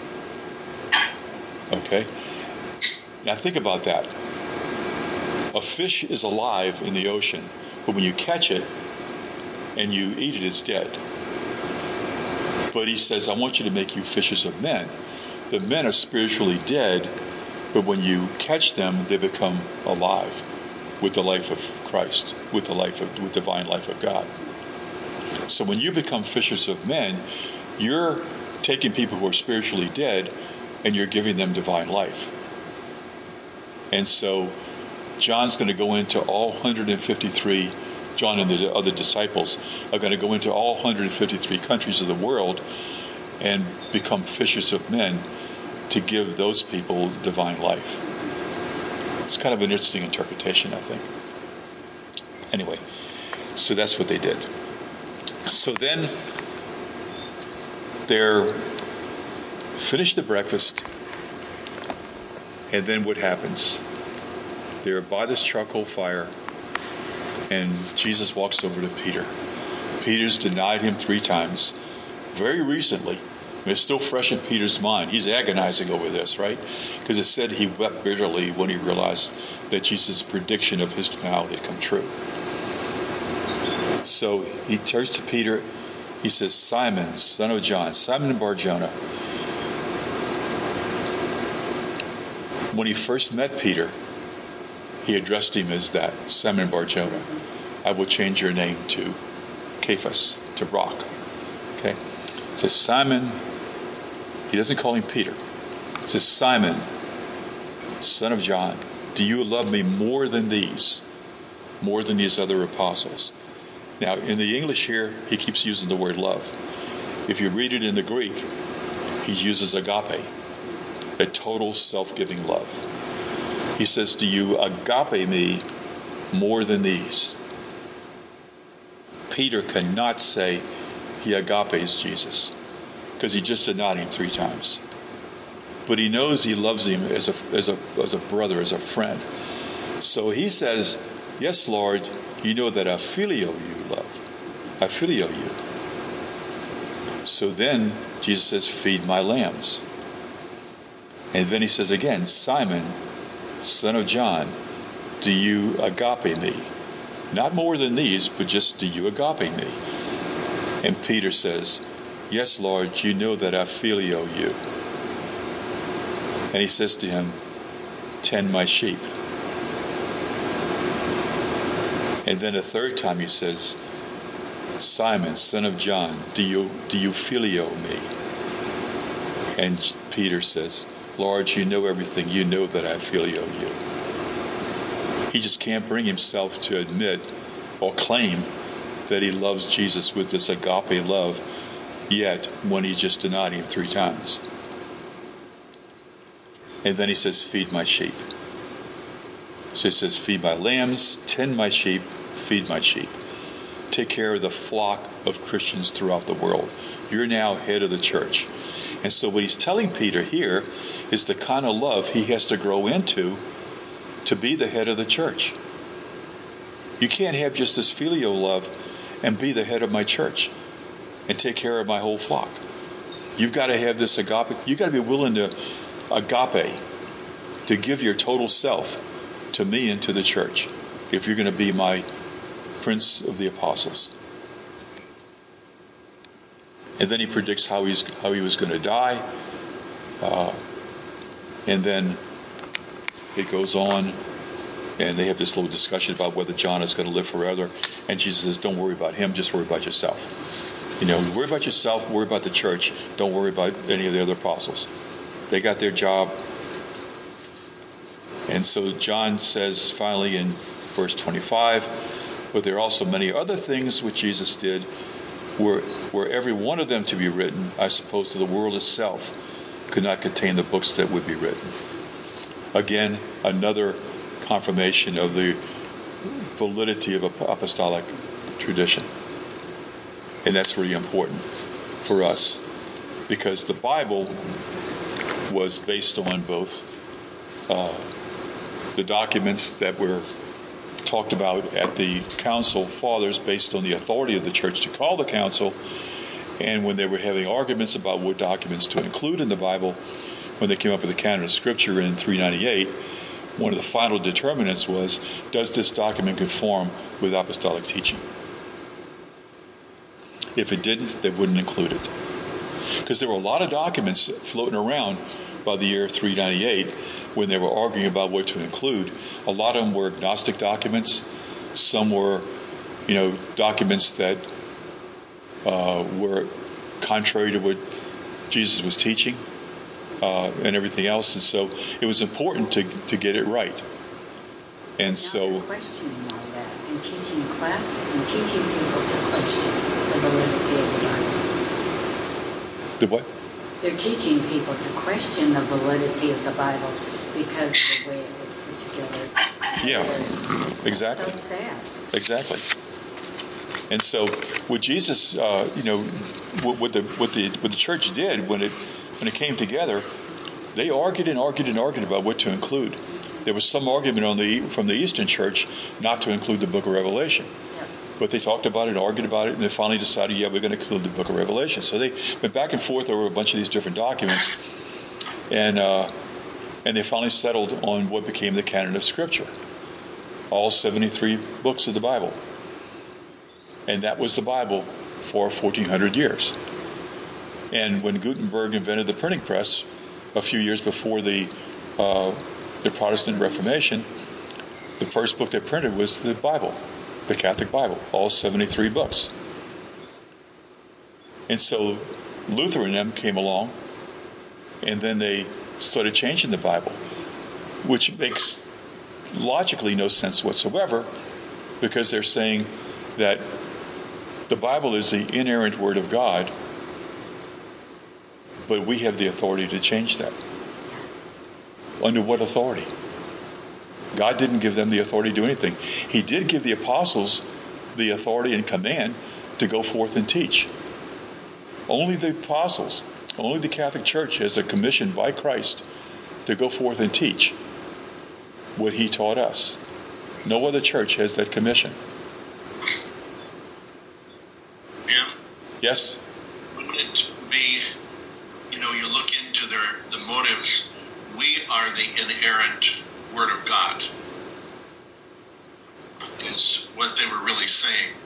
Okay? Now think about that. A fish is alive in the ocean, but when you catch it and you eat it, it's dead. But he says, "I want you to make you fishers of men." The men are spiritually dead, but when you catch them, they become alive with the life of Christ, with the life of, with divine life of God. So when you become fishers of men, you're taking people who are spiritually dead and you're giving them divine life. And so John's going to go into all one hundred fifty-three, John and the other disciples are going to go into all one hundred fifty-three countries of the world and become fishers of men to give those people divine life. It's kind of an interesting interpretation, I think. Anyway, so that's what they did. So then they're finished the breakfast, and then what happens? They're by this charcoal fire, and Jesus walks over to Peter. Peter's denied him three times. Very recently, it's still fresh in Peter's mind. He's agonizing over this, right? Because it said he wept bitterly when he realized that Jesus' prediction of his denial had come true. So he turns to Peter. He says, "Simon, son of John, Simon Bar-Jonah." When he first met Peter, he addressed him as that, Simon Bar-Jonah. "I will change your name to Cephas," to rock. Okay? He says, "Simon," he doesn't call him Peter. He says, "Simon, son of John, do you love me more than these, more than these other apostles?" Now, in the English here, he keeps using the word love. If you read it in the Greek, he uses agape, a total self-giving love. He says, "Do you agape me more than these?" Peter cannot say he agapes Jesus because he just denied him three times. But he knows he loves him as a, as a, as a brother, as a friend. So he says, "Yes, Lord." you know that I phileo you love. I phileo you. So then Jesus says, feed my lambs. And then he says again, Simon, son of John, do you agape me? Not more than these, but just do you agape me? And Peter says, yes, Lord, you know that I phileo you. And he says to him, tend my sheep. And then a third time he says, Simon, son of John, do you do you phileo me? And Peter says, Lord, you know everything. You know that I phileo you. He just can't bring himself to admit or claim that he loves Jesus with this agape love yet when he just denied him three times. And then he says, feed my sheep. So he says, feed my lambs, tend my sheep, feed my sheep. Take care of the flock of Christians throughout the world. You're now head of the church. And so what he's telling Peter here is the kind of love he has to grow into to be the head of the church. You can't have just this filial love and be the head of my church and take care of my whole flock. You've got to have this agape. You've got to be willing to agape, to give your total self to me and to the church if you're going to be my Prince of the Apostles. And then he predicts how he's how he was going to die. Uh, and then it goes on, and they have this little discussion about whether John is going to live forever. And Jesus says, don't worry about him, just worry about yourself. You know, worry about yourself, worry about the church, don't worry about any of the other apostles. They got their job. And so John says finally in verse twenty-five, but there are also many other things which Jesus did, were, were every one of them to be written, I suppose to the world itself could not contain the books that would be written. Again, another confirmation of the validity of apostolic tradition. And that's really important for us, because the Bible was based on both uh, the documents that were talked about at the council fathers based on the authority of the church to call the council, and when they were having arguments about what documents to include in the Bible, when they came up with the canon of Scripture in three ninety-eight, one of the final determinants was, does this document conform with apostolic teaching? If it didn't, they wouldn't include it. Because there were a lot of documents floating around by the year three ninety-eight when they were arguing about what to include. A lot of them were Gnostic documents. Some were, you know, documents that uh, were contrary to what Jesus was teaching uh, and everything else. And so it was important to to get it right. And now so they're questioning all that and teaching classes and teaching people to question the validity of the Bible. the what? They're teaching people to question the validity of the Bible because of the way it was put together. Yeah, exactly. So sad. Exactly. And so, what Jesus, uh, you know, what, what the what the what the church did when it when it came together, they argued and argued and argued about what to include. There was some argument on the from the Eastern Church not to include the Book of Revelation, Yep. but they talked about it, argued about it, and they finally decided, yeah, we're going to include the Book of Revelation. So they went back and forth over a bunch of these different documents, and uh, and they finally settled on what became the canon of Scripture, all seventy-three books of the Bible. And that was the Bible for fourteen hundred years. And when Gutenberg invented the printing press a few years before the uh, the Protestant Reformation, the first book they printed was the Bible, the Catholic Bible, all seventy-three books. And so Luther and them came along, and then they started changing the Bible, which makes logically no sense whatsoever, because they're saying that the Bible is the inerrant Word of God, but we have the authority to change that. Under what authority? God didn't give them the authority to do anything. He did give the apostles the authority and command to go forth and teach. Only the apostles, only the Catholic Church has a commission by Christ to go forth and teach what he taught us. No other church has that commission. Yes? Wouldn't it be, you know, you look into their the motives, we are the inerrant Word of God, is what they were really saying.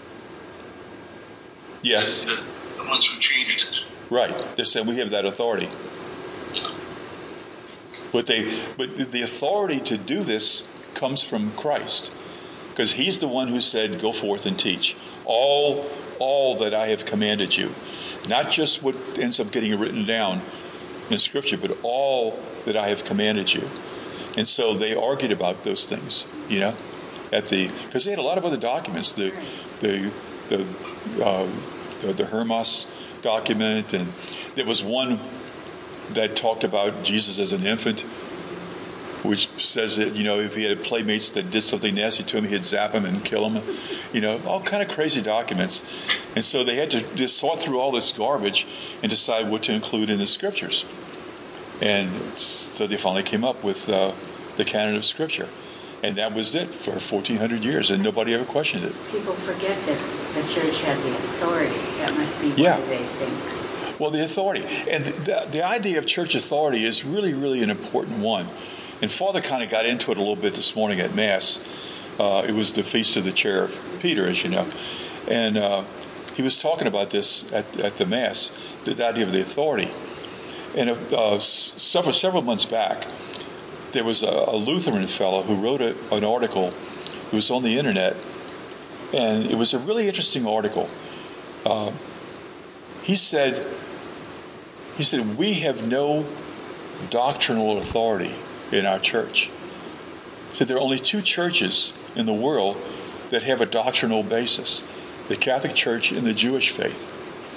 Yes. The, the ones who changed it. Right. They're saying we have that authority. Yeah. But they, but the authority to do this comes from Christ, because He's the one who said, "Go forth and teach all, all that I have commanded you." Not just what ends up getting written down in Scripture, but all that I have commanded you. And so they argued about those things, you know, at the because they had a lot of other documents, the the the uh, the, the Hermas document, and there was one that talked about Jesus as an infant, which says that, you know, if he had playmates that did something nasty to him, he'd zap him and kill him. You know, all kind of crazy documents. And so they had to just sort through all this garbage and decide what to include in the Scriptures. And so they finally came up with uh, the canon of Scripture. And that was it for fourteen hundred years, and nobody ever questioned it. People forget that the church had the authority. That must be Yeah. why they think. Well, the authority. And the, the idea of church authority is really, really an important one. And Father kind of got into it a little bit this morning at Mass. Uh, it was the Feast of the Chair of Peter, as you know. And uh, he was talking about this at, at the Mass, the idea of the authority. And uh, several, several months back, there was a, a Lutheran fellow who wrote a, an article. It was on the internet. And it was a really interesting article. Uh, he said, he said, we have no doctrinal authority in our church. He said there are only two churches in the world that have a doctrinal basis: the Catholic Church and the Jewish faith.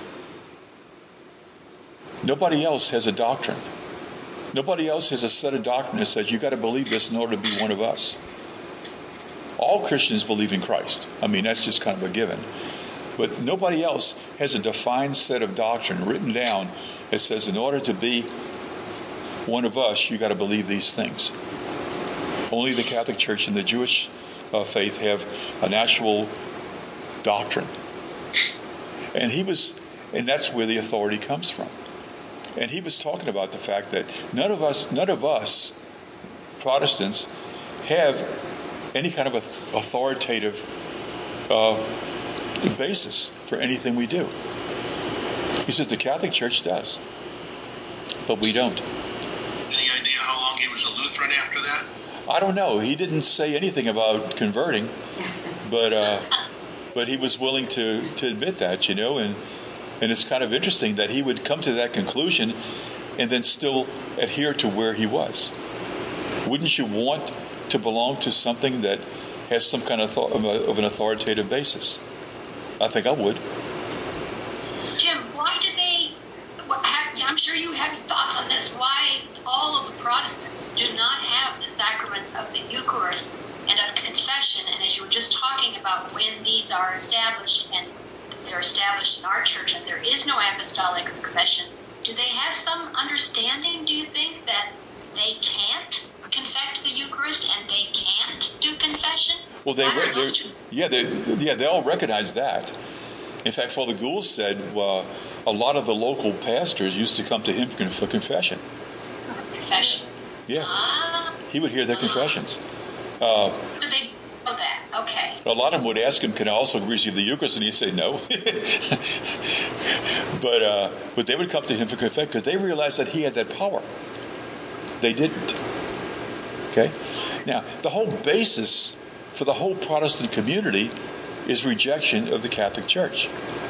Nobody else has a doctrine. Nobody else has a set of doctrine that says you've got to believe this in order to be one of us. All Christians believe in Christ. I mean, that's just kind of a given. But nobody else has a defined set of doctrine written down that says in order to be one of us, you got to believe these things. Only the Catholic Church and the Jewish uh, faith have an actual doctrine. And he was, and that's where the authority comes from. And he was talking about the fact that none of us, none of us Protestants have any kind of authoritative uh, basis for anything we do. He says the Catholic Church does, but we don't. Any idea how long he was a Lutheran after that? I don't know. He didn't say anything about converting, but uh, but he was willing to, to admit that, you know, and and it's kind of interesting that he would come to that conclusion and then still adhere to where he was. Wouldn't you want to belong to something that has some kind of, th- of, a, of an authoritative basis? I think I would. Jim, why do they, what, have, I'm sure you have thoughts on this, why all of the Protestants do not have the sacraments of the Eucharist and of confession, and as you were just talking about when these are established, and they're established in our church and there is no apostolic succession, do they have some understanding, do you think, that they can't confect the Eucharist and they can't do confession? Well, they, Why are re- those two- yeah, they, yeah, they all recognize that. In fact, Father Gould said uh, a lot of the local pastors used to come to him for confession. confession? Yeah, Ah, he would hear their confessions. Uh, so they know that. Okay. a lot of them would ask him, "Can I also receive the Eucharist?" And he'd say no. but uh, but they would come to him for confession because they realized that he had that power. They didn't. Okay. Now, the whole basis for the whole Protestant community is rejection of the Catholic Church.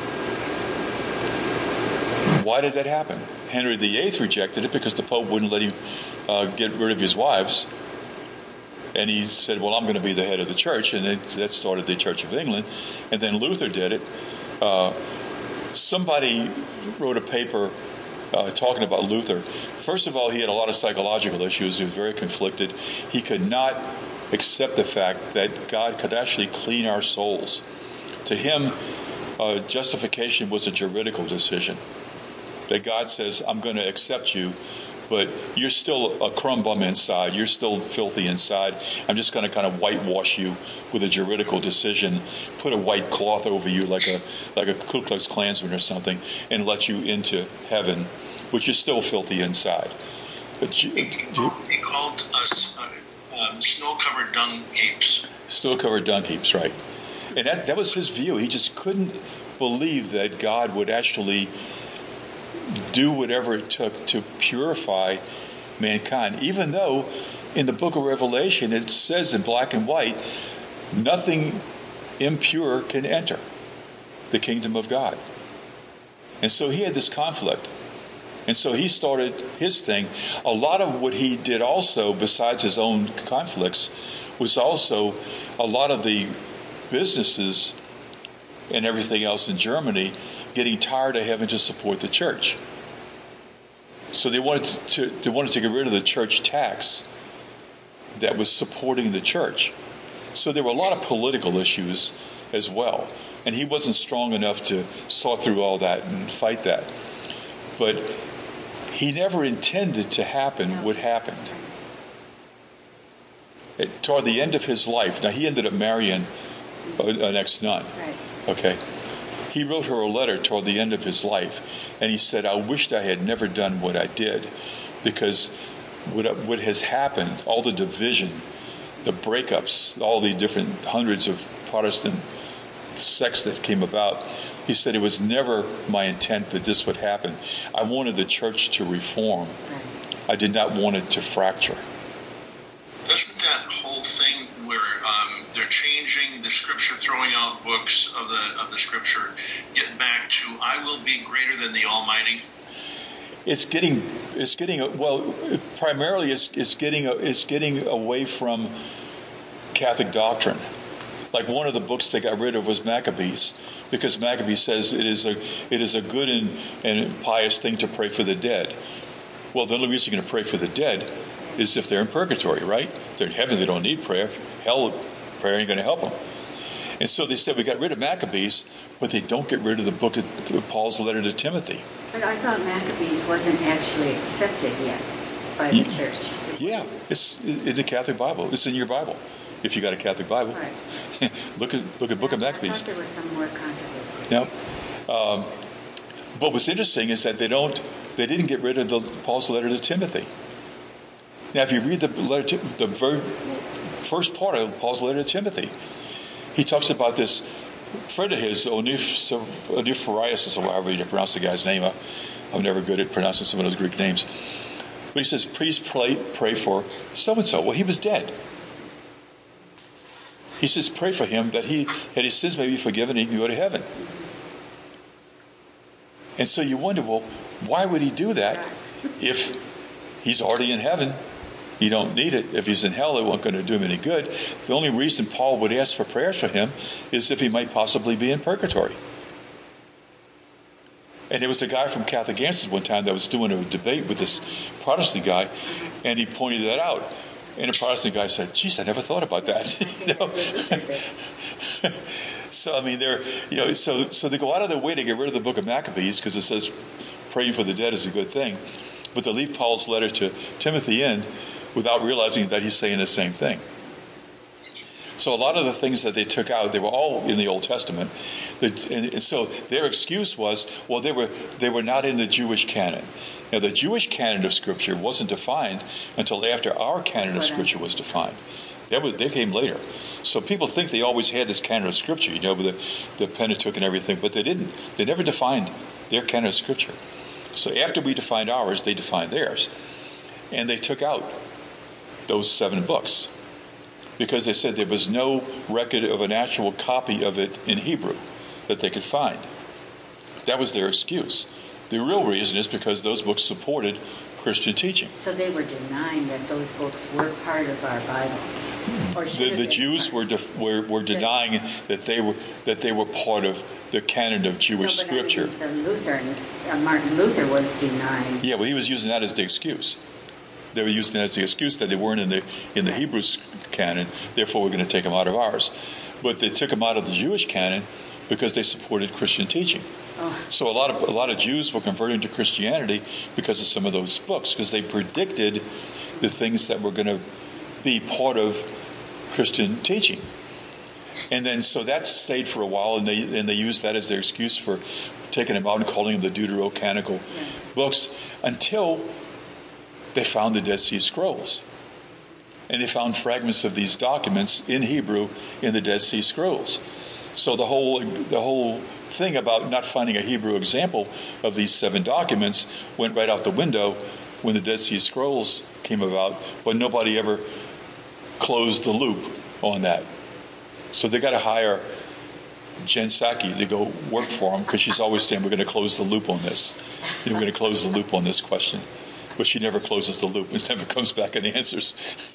Why did that happen? Henry the Eighth rejected it because the Pope wouldn't let him uh, get rid of his wives. And he said, well, I'm going to be the head of the church. And it, that started the Church of England. And then Luther did it. Uh, somebody wrote a paper uh, talking about Luther. First of all, he had a lot of psychological issues. He was very conflicted. He could not accept the fact that God could actually clean our souls. To him, uh, justification was a juridical decision. That God says, I'm going to accept you, but you're still a crumb bum inside. You're still filthy inside. I'm just going to kind of whitewash you with a juridical decision, put a white cloth over you like a like a Ku Klux Klansman or something, and let you into heaven, but you're still filthy inside. But you, He called, he called us uh, um, snow-covered dung heaps. Snow-covered dung heaps, right? And that that was his view. He just couldn't believe that God would actually do whatever it took to purify mankind, even though in the book of Revelation it says in black and white, nothing impure can enter the kingdom of God. And so he had this conflict. And so he started his thing. A lot of what he did also, besides his own conflicts, was also a lot of the businesses and everything else in Germany getting tired of having to support the church. So they wanted to they wanted to get rid of the church tax that was supporting the church. So there were a lot of political issues as well. And he wasn't strong enough to sort through all that and fight that. But he never intended to happen what happened. It, toward the end of his life, now he ended up marrying an ex-nun. Right. Okay. He wrote her a letter toward the end of his life, and he said, I wished I had never done what I did, because what, what has happened, all the division, the breakups, all the different hundreds of Protestant sects that came about, he said, it was never my intent that this would happen. I wanted the church to reform. I did not want it to fracture. Doesn't that whole thing where um, they're changing the scripture, throwing out books of the of the scripture, get back to I will be greater than the Almighty? It's getting, it's getting well. Primarily, it's, it's getting, it's getting away from Catholic doctrine. Like one of the books they got rid of was Maccabees, because Maccabees says it is a, it is a good and, and pious thing to pray for the dead. Well, the only reason you're going to pray for the dead is if they're in purgatory, right? If they're in heaven, they don't need prayer. Hell, prayer ain't going to help them. And so they said we got rid of Maccabees, but they don't get rid of the book of Paul's letter to Timothy. But I thought Maccabees wasn't actually accepted yet by the Yeah. church. Yeah, it's in the Catholic Bible. It's in your Bible, if you got a Catholic Bible. Right. look at look at Book of I Maccabees. thought there was some more controversy. Yeah. Um, but what's interesting is that they don't, they didn't get rid of the Paul's letter to Timothy. Now, if you read the letter, to, the very first part of Paul's letter to Timothy, he talks about this friend of his, Onesiphorus, or however you pronounce the guy's name. I'm never good at pronouncing some of those Greek names. But he says, please pray, pray for so-and-so. Well, he was dead. He says, pray for him that he that his sins may be forgiven and he can go to heaven. And so you wonder, well, why would he do that if he's already in heaven? You don't need it. If he's in hell, it wasn't going to do him any good. The only reason Paul would ask for prayers for him is if he might possibly be in purgatory. And there was a guy from Catholic Answers one time that was doing a debate with this Protestant guy, and he pointed that out. And the Protestant guy said, geez, I never thought about that. you know? So, I mean, they're, you know, so, so they go out of their way to get rid of the book of Maccabees because it says praying for the dead is a good thing. But they leave Paul's letter to Timothy in without realizing that he's saying the same thing. So a lot of the things that they took out, they were all in the Old Testament. And, and so their excuse was, well, they were they were not in the Jewish canon. Now, the Jewish canon of Scripture wasn't defined until after our canon of Scripture was defined. That was, they came later. So people think they always had this canon of Scripture, you know, with the, the Pentateuch and everything, but they didn't. They never defined their canon of Scripture. So after we defined ours, they defined theirs. And they took out those seven books because they said there was no record of an actual copy of it in Hebrew that they could find. That was their excuse. The real reason is because those books supported Christian teaching. So they were denying that those books were part of our Bible. Or The, the Jews were, def, were were denying that they were that they were part of the canon of Jewish no, but Scripture. I mean, the Lutherans, uh, Martin Luther was denying. Yeah, well, he was using that as the excuse. They were using that as the excuse that they weren't in the in the Hebrew canon. Therefore, we're going to take them out of ours. But they took them out of the Jewish canon because they supported Christian teaching. Oh. So a lot of a lot of Jews were converting to Christianity because of some of those books, because they predicted the things that were going to be part of Christian teaching. And then so that stayed for a while, and they and they used that as their excuse for taking them out and calling them the Deuterocanonical yeah. books, until they found the Dead Sea Scrolls. And they found fragments of these documents in Hebrew in the Dead Sea Scrolls. So the whole the whole thing about not finding a Hebrew example of these seven documents went right out the window when the Dead Sea Scrolls came about, but nobody ever closed the loop on that. So they got to hire Jen Psaki to go work for them, because she's always saying, we're going to close the loop on this. You know, we're going to close the loop on this question. But she never closes the loop. It never comes back and answers.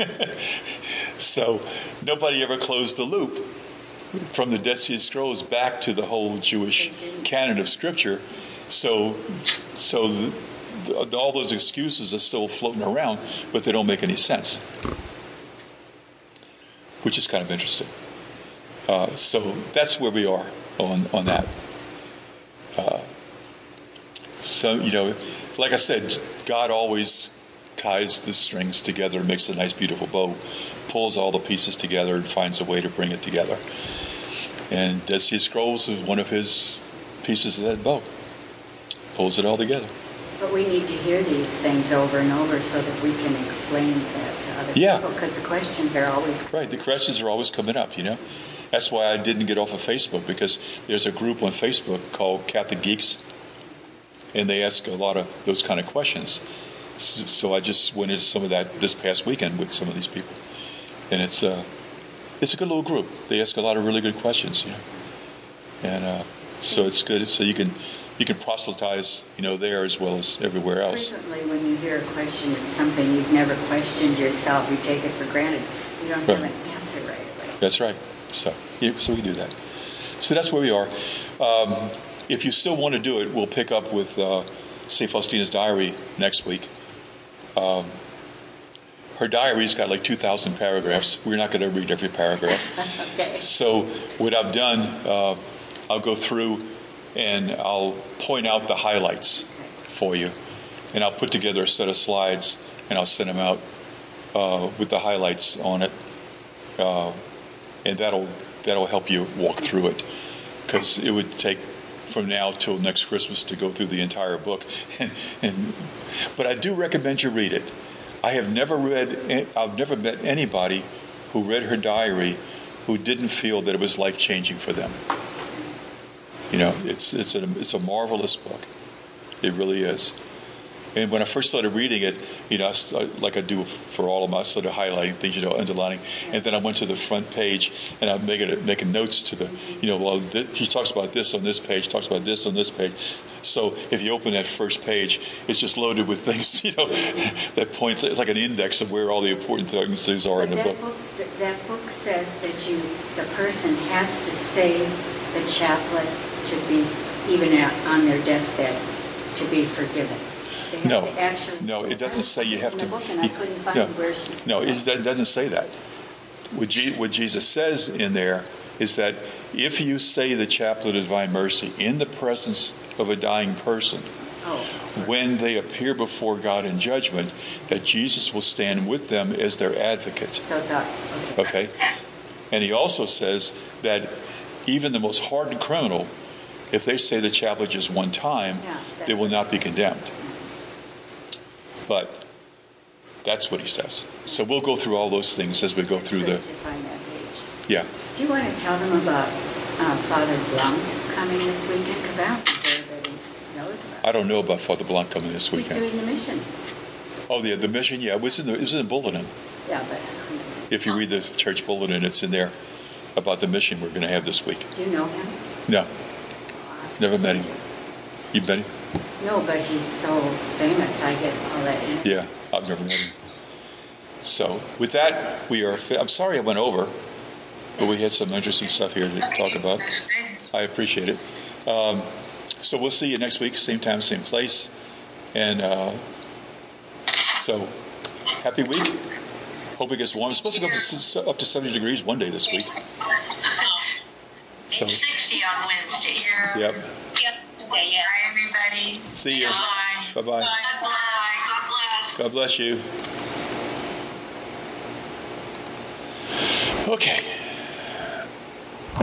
So nobody ever closed the loop from the Dead Sea Scrolls back to the whole Jewish canon of Scripture. So, so the, the, all those excuses are still floating around, but they don't make any sense, which is kind of interesting. Uh, so that's where we are on on that. Uh, so, you know, like I said, God always ties the strings together and makes a nice, beautiful bow, pulls all the pieces together and finds a way to bring it together. And Dead Sea Scrolls is one of his pieces of that bow. Pulls it all together. But we need to hear these things over and over so that we can explain that to other yeah. people, because the questions are always coming. Right, the questions are always coming up, you know. That's why I didn't get off of Facebook, because there's a group on Facebook called Catholic Geeks, and they ask a lot of those kind of questions. So I just went into some of that this past weekend with some of these people, and it's uh, it's a good little group. They ask a lot of really good questions, you know, and uh, so it's good. So you can you can proselytize, you know, there as well as everywhere else. Frequently, when you hear a question, it's something you've never questioned yourself. You take it for granted. You don't have right. an answer right away. That's right. So yeah, so we do that. So that's where we are. Um, if you still want to do it, we'll pick up with uh, Saint Faustina's diary next week. Um, her diary's got like two thousand paragraphs. We're not going to read every paragraph. Okay. So what I've done, uh, I'll go through and I'll point out the highlights for you. And I'll put together a set of slides and I'll send them out uh, with the highlights on it. Uh, and that'll that'll help you walk through it. Because it would take from now till next Christmas to go through the entire book. and, and But I do recommend you read it. I have never read, I've never met anybody who read her diary who didn't feel that it was life-changing for them. You know, it's it's a it's a marvelous book. It really is. And when I first started reading it, you know, I started, like I do for all of them, I started highlighting things, you know, underlining, and then I went to the front page and I'm making making notes to the, you know, well, th- he talks about this on this page, talks about this on this page. So if you open that first page, it's just loaded with things, you know, that points. It's like an index of where all the important things are but in the that book. book. That book says that you, the person has to say the chaplet to be, even on their deathbed, to be forgiven. They have No, to actually no, it doesn't say you have in to. The book, and I couldn't find no, where she said no, that. it doesn't say that. What, Je- what Jesus says in there is that if you say the chaplet of divine mercy in the presence of a dying person, Oh, when they appear before God in judgment, that Jesus will stand with them as their advocate. so it's us. Okay. Okay? And he also says that even the most hardened criminal, if they say the chaplet just one time, Yeah, they will that's not be condemned. But that's what he says. So we'll go through all those things as we go It's through good the... to find that page. Yeah. Do you want to tell them about uh, Father Blount coming this weekend? Because I don't think everybody knows about I don't know about Father Blanc coming this it. He's weekend. doing the mission. Oh, the, the mission? Yeah, it was in the, it was in the bulletin. Yeah, but If you read the church bulletin, it's in there about the mission we're going to have this week. do you know him? No, never met him. You met him? No, but he's so famous. I get all that. in- Yeah, I've never met him. So with that, we are. Fi- I'm sorry I went over, but we had some interesting stuff here to talk about. I appreciate it. Um, so we'll see you next week, same time, same place, and uh, so happy week. Hope it gets warm. It's supposed to go up to, up to seventy degrees one day this week. So sixty on Wednesday. yep. Yep. Wednesday yet. Bye, everybody. See you. Bye. Bye-bye. God bless. God bless. God bless you. Okay.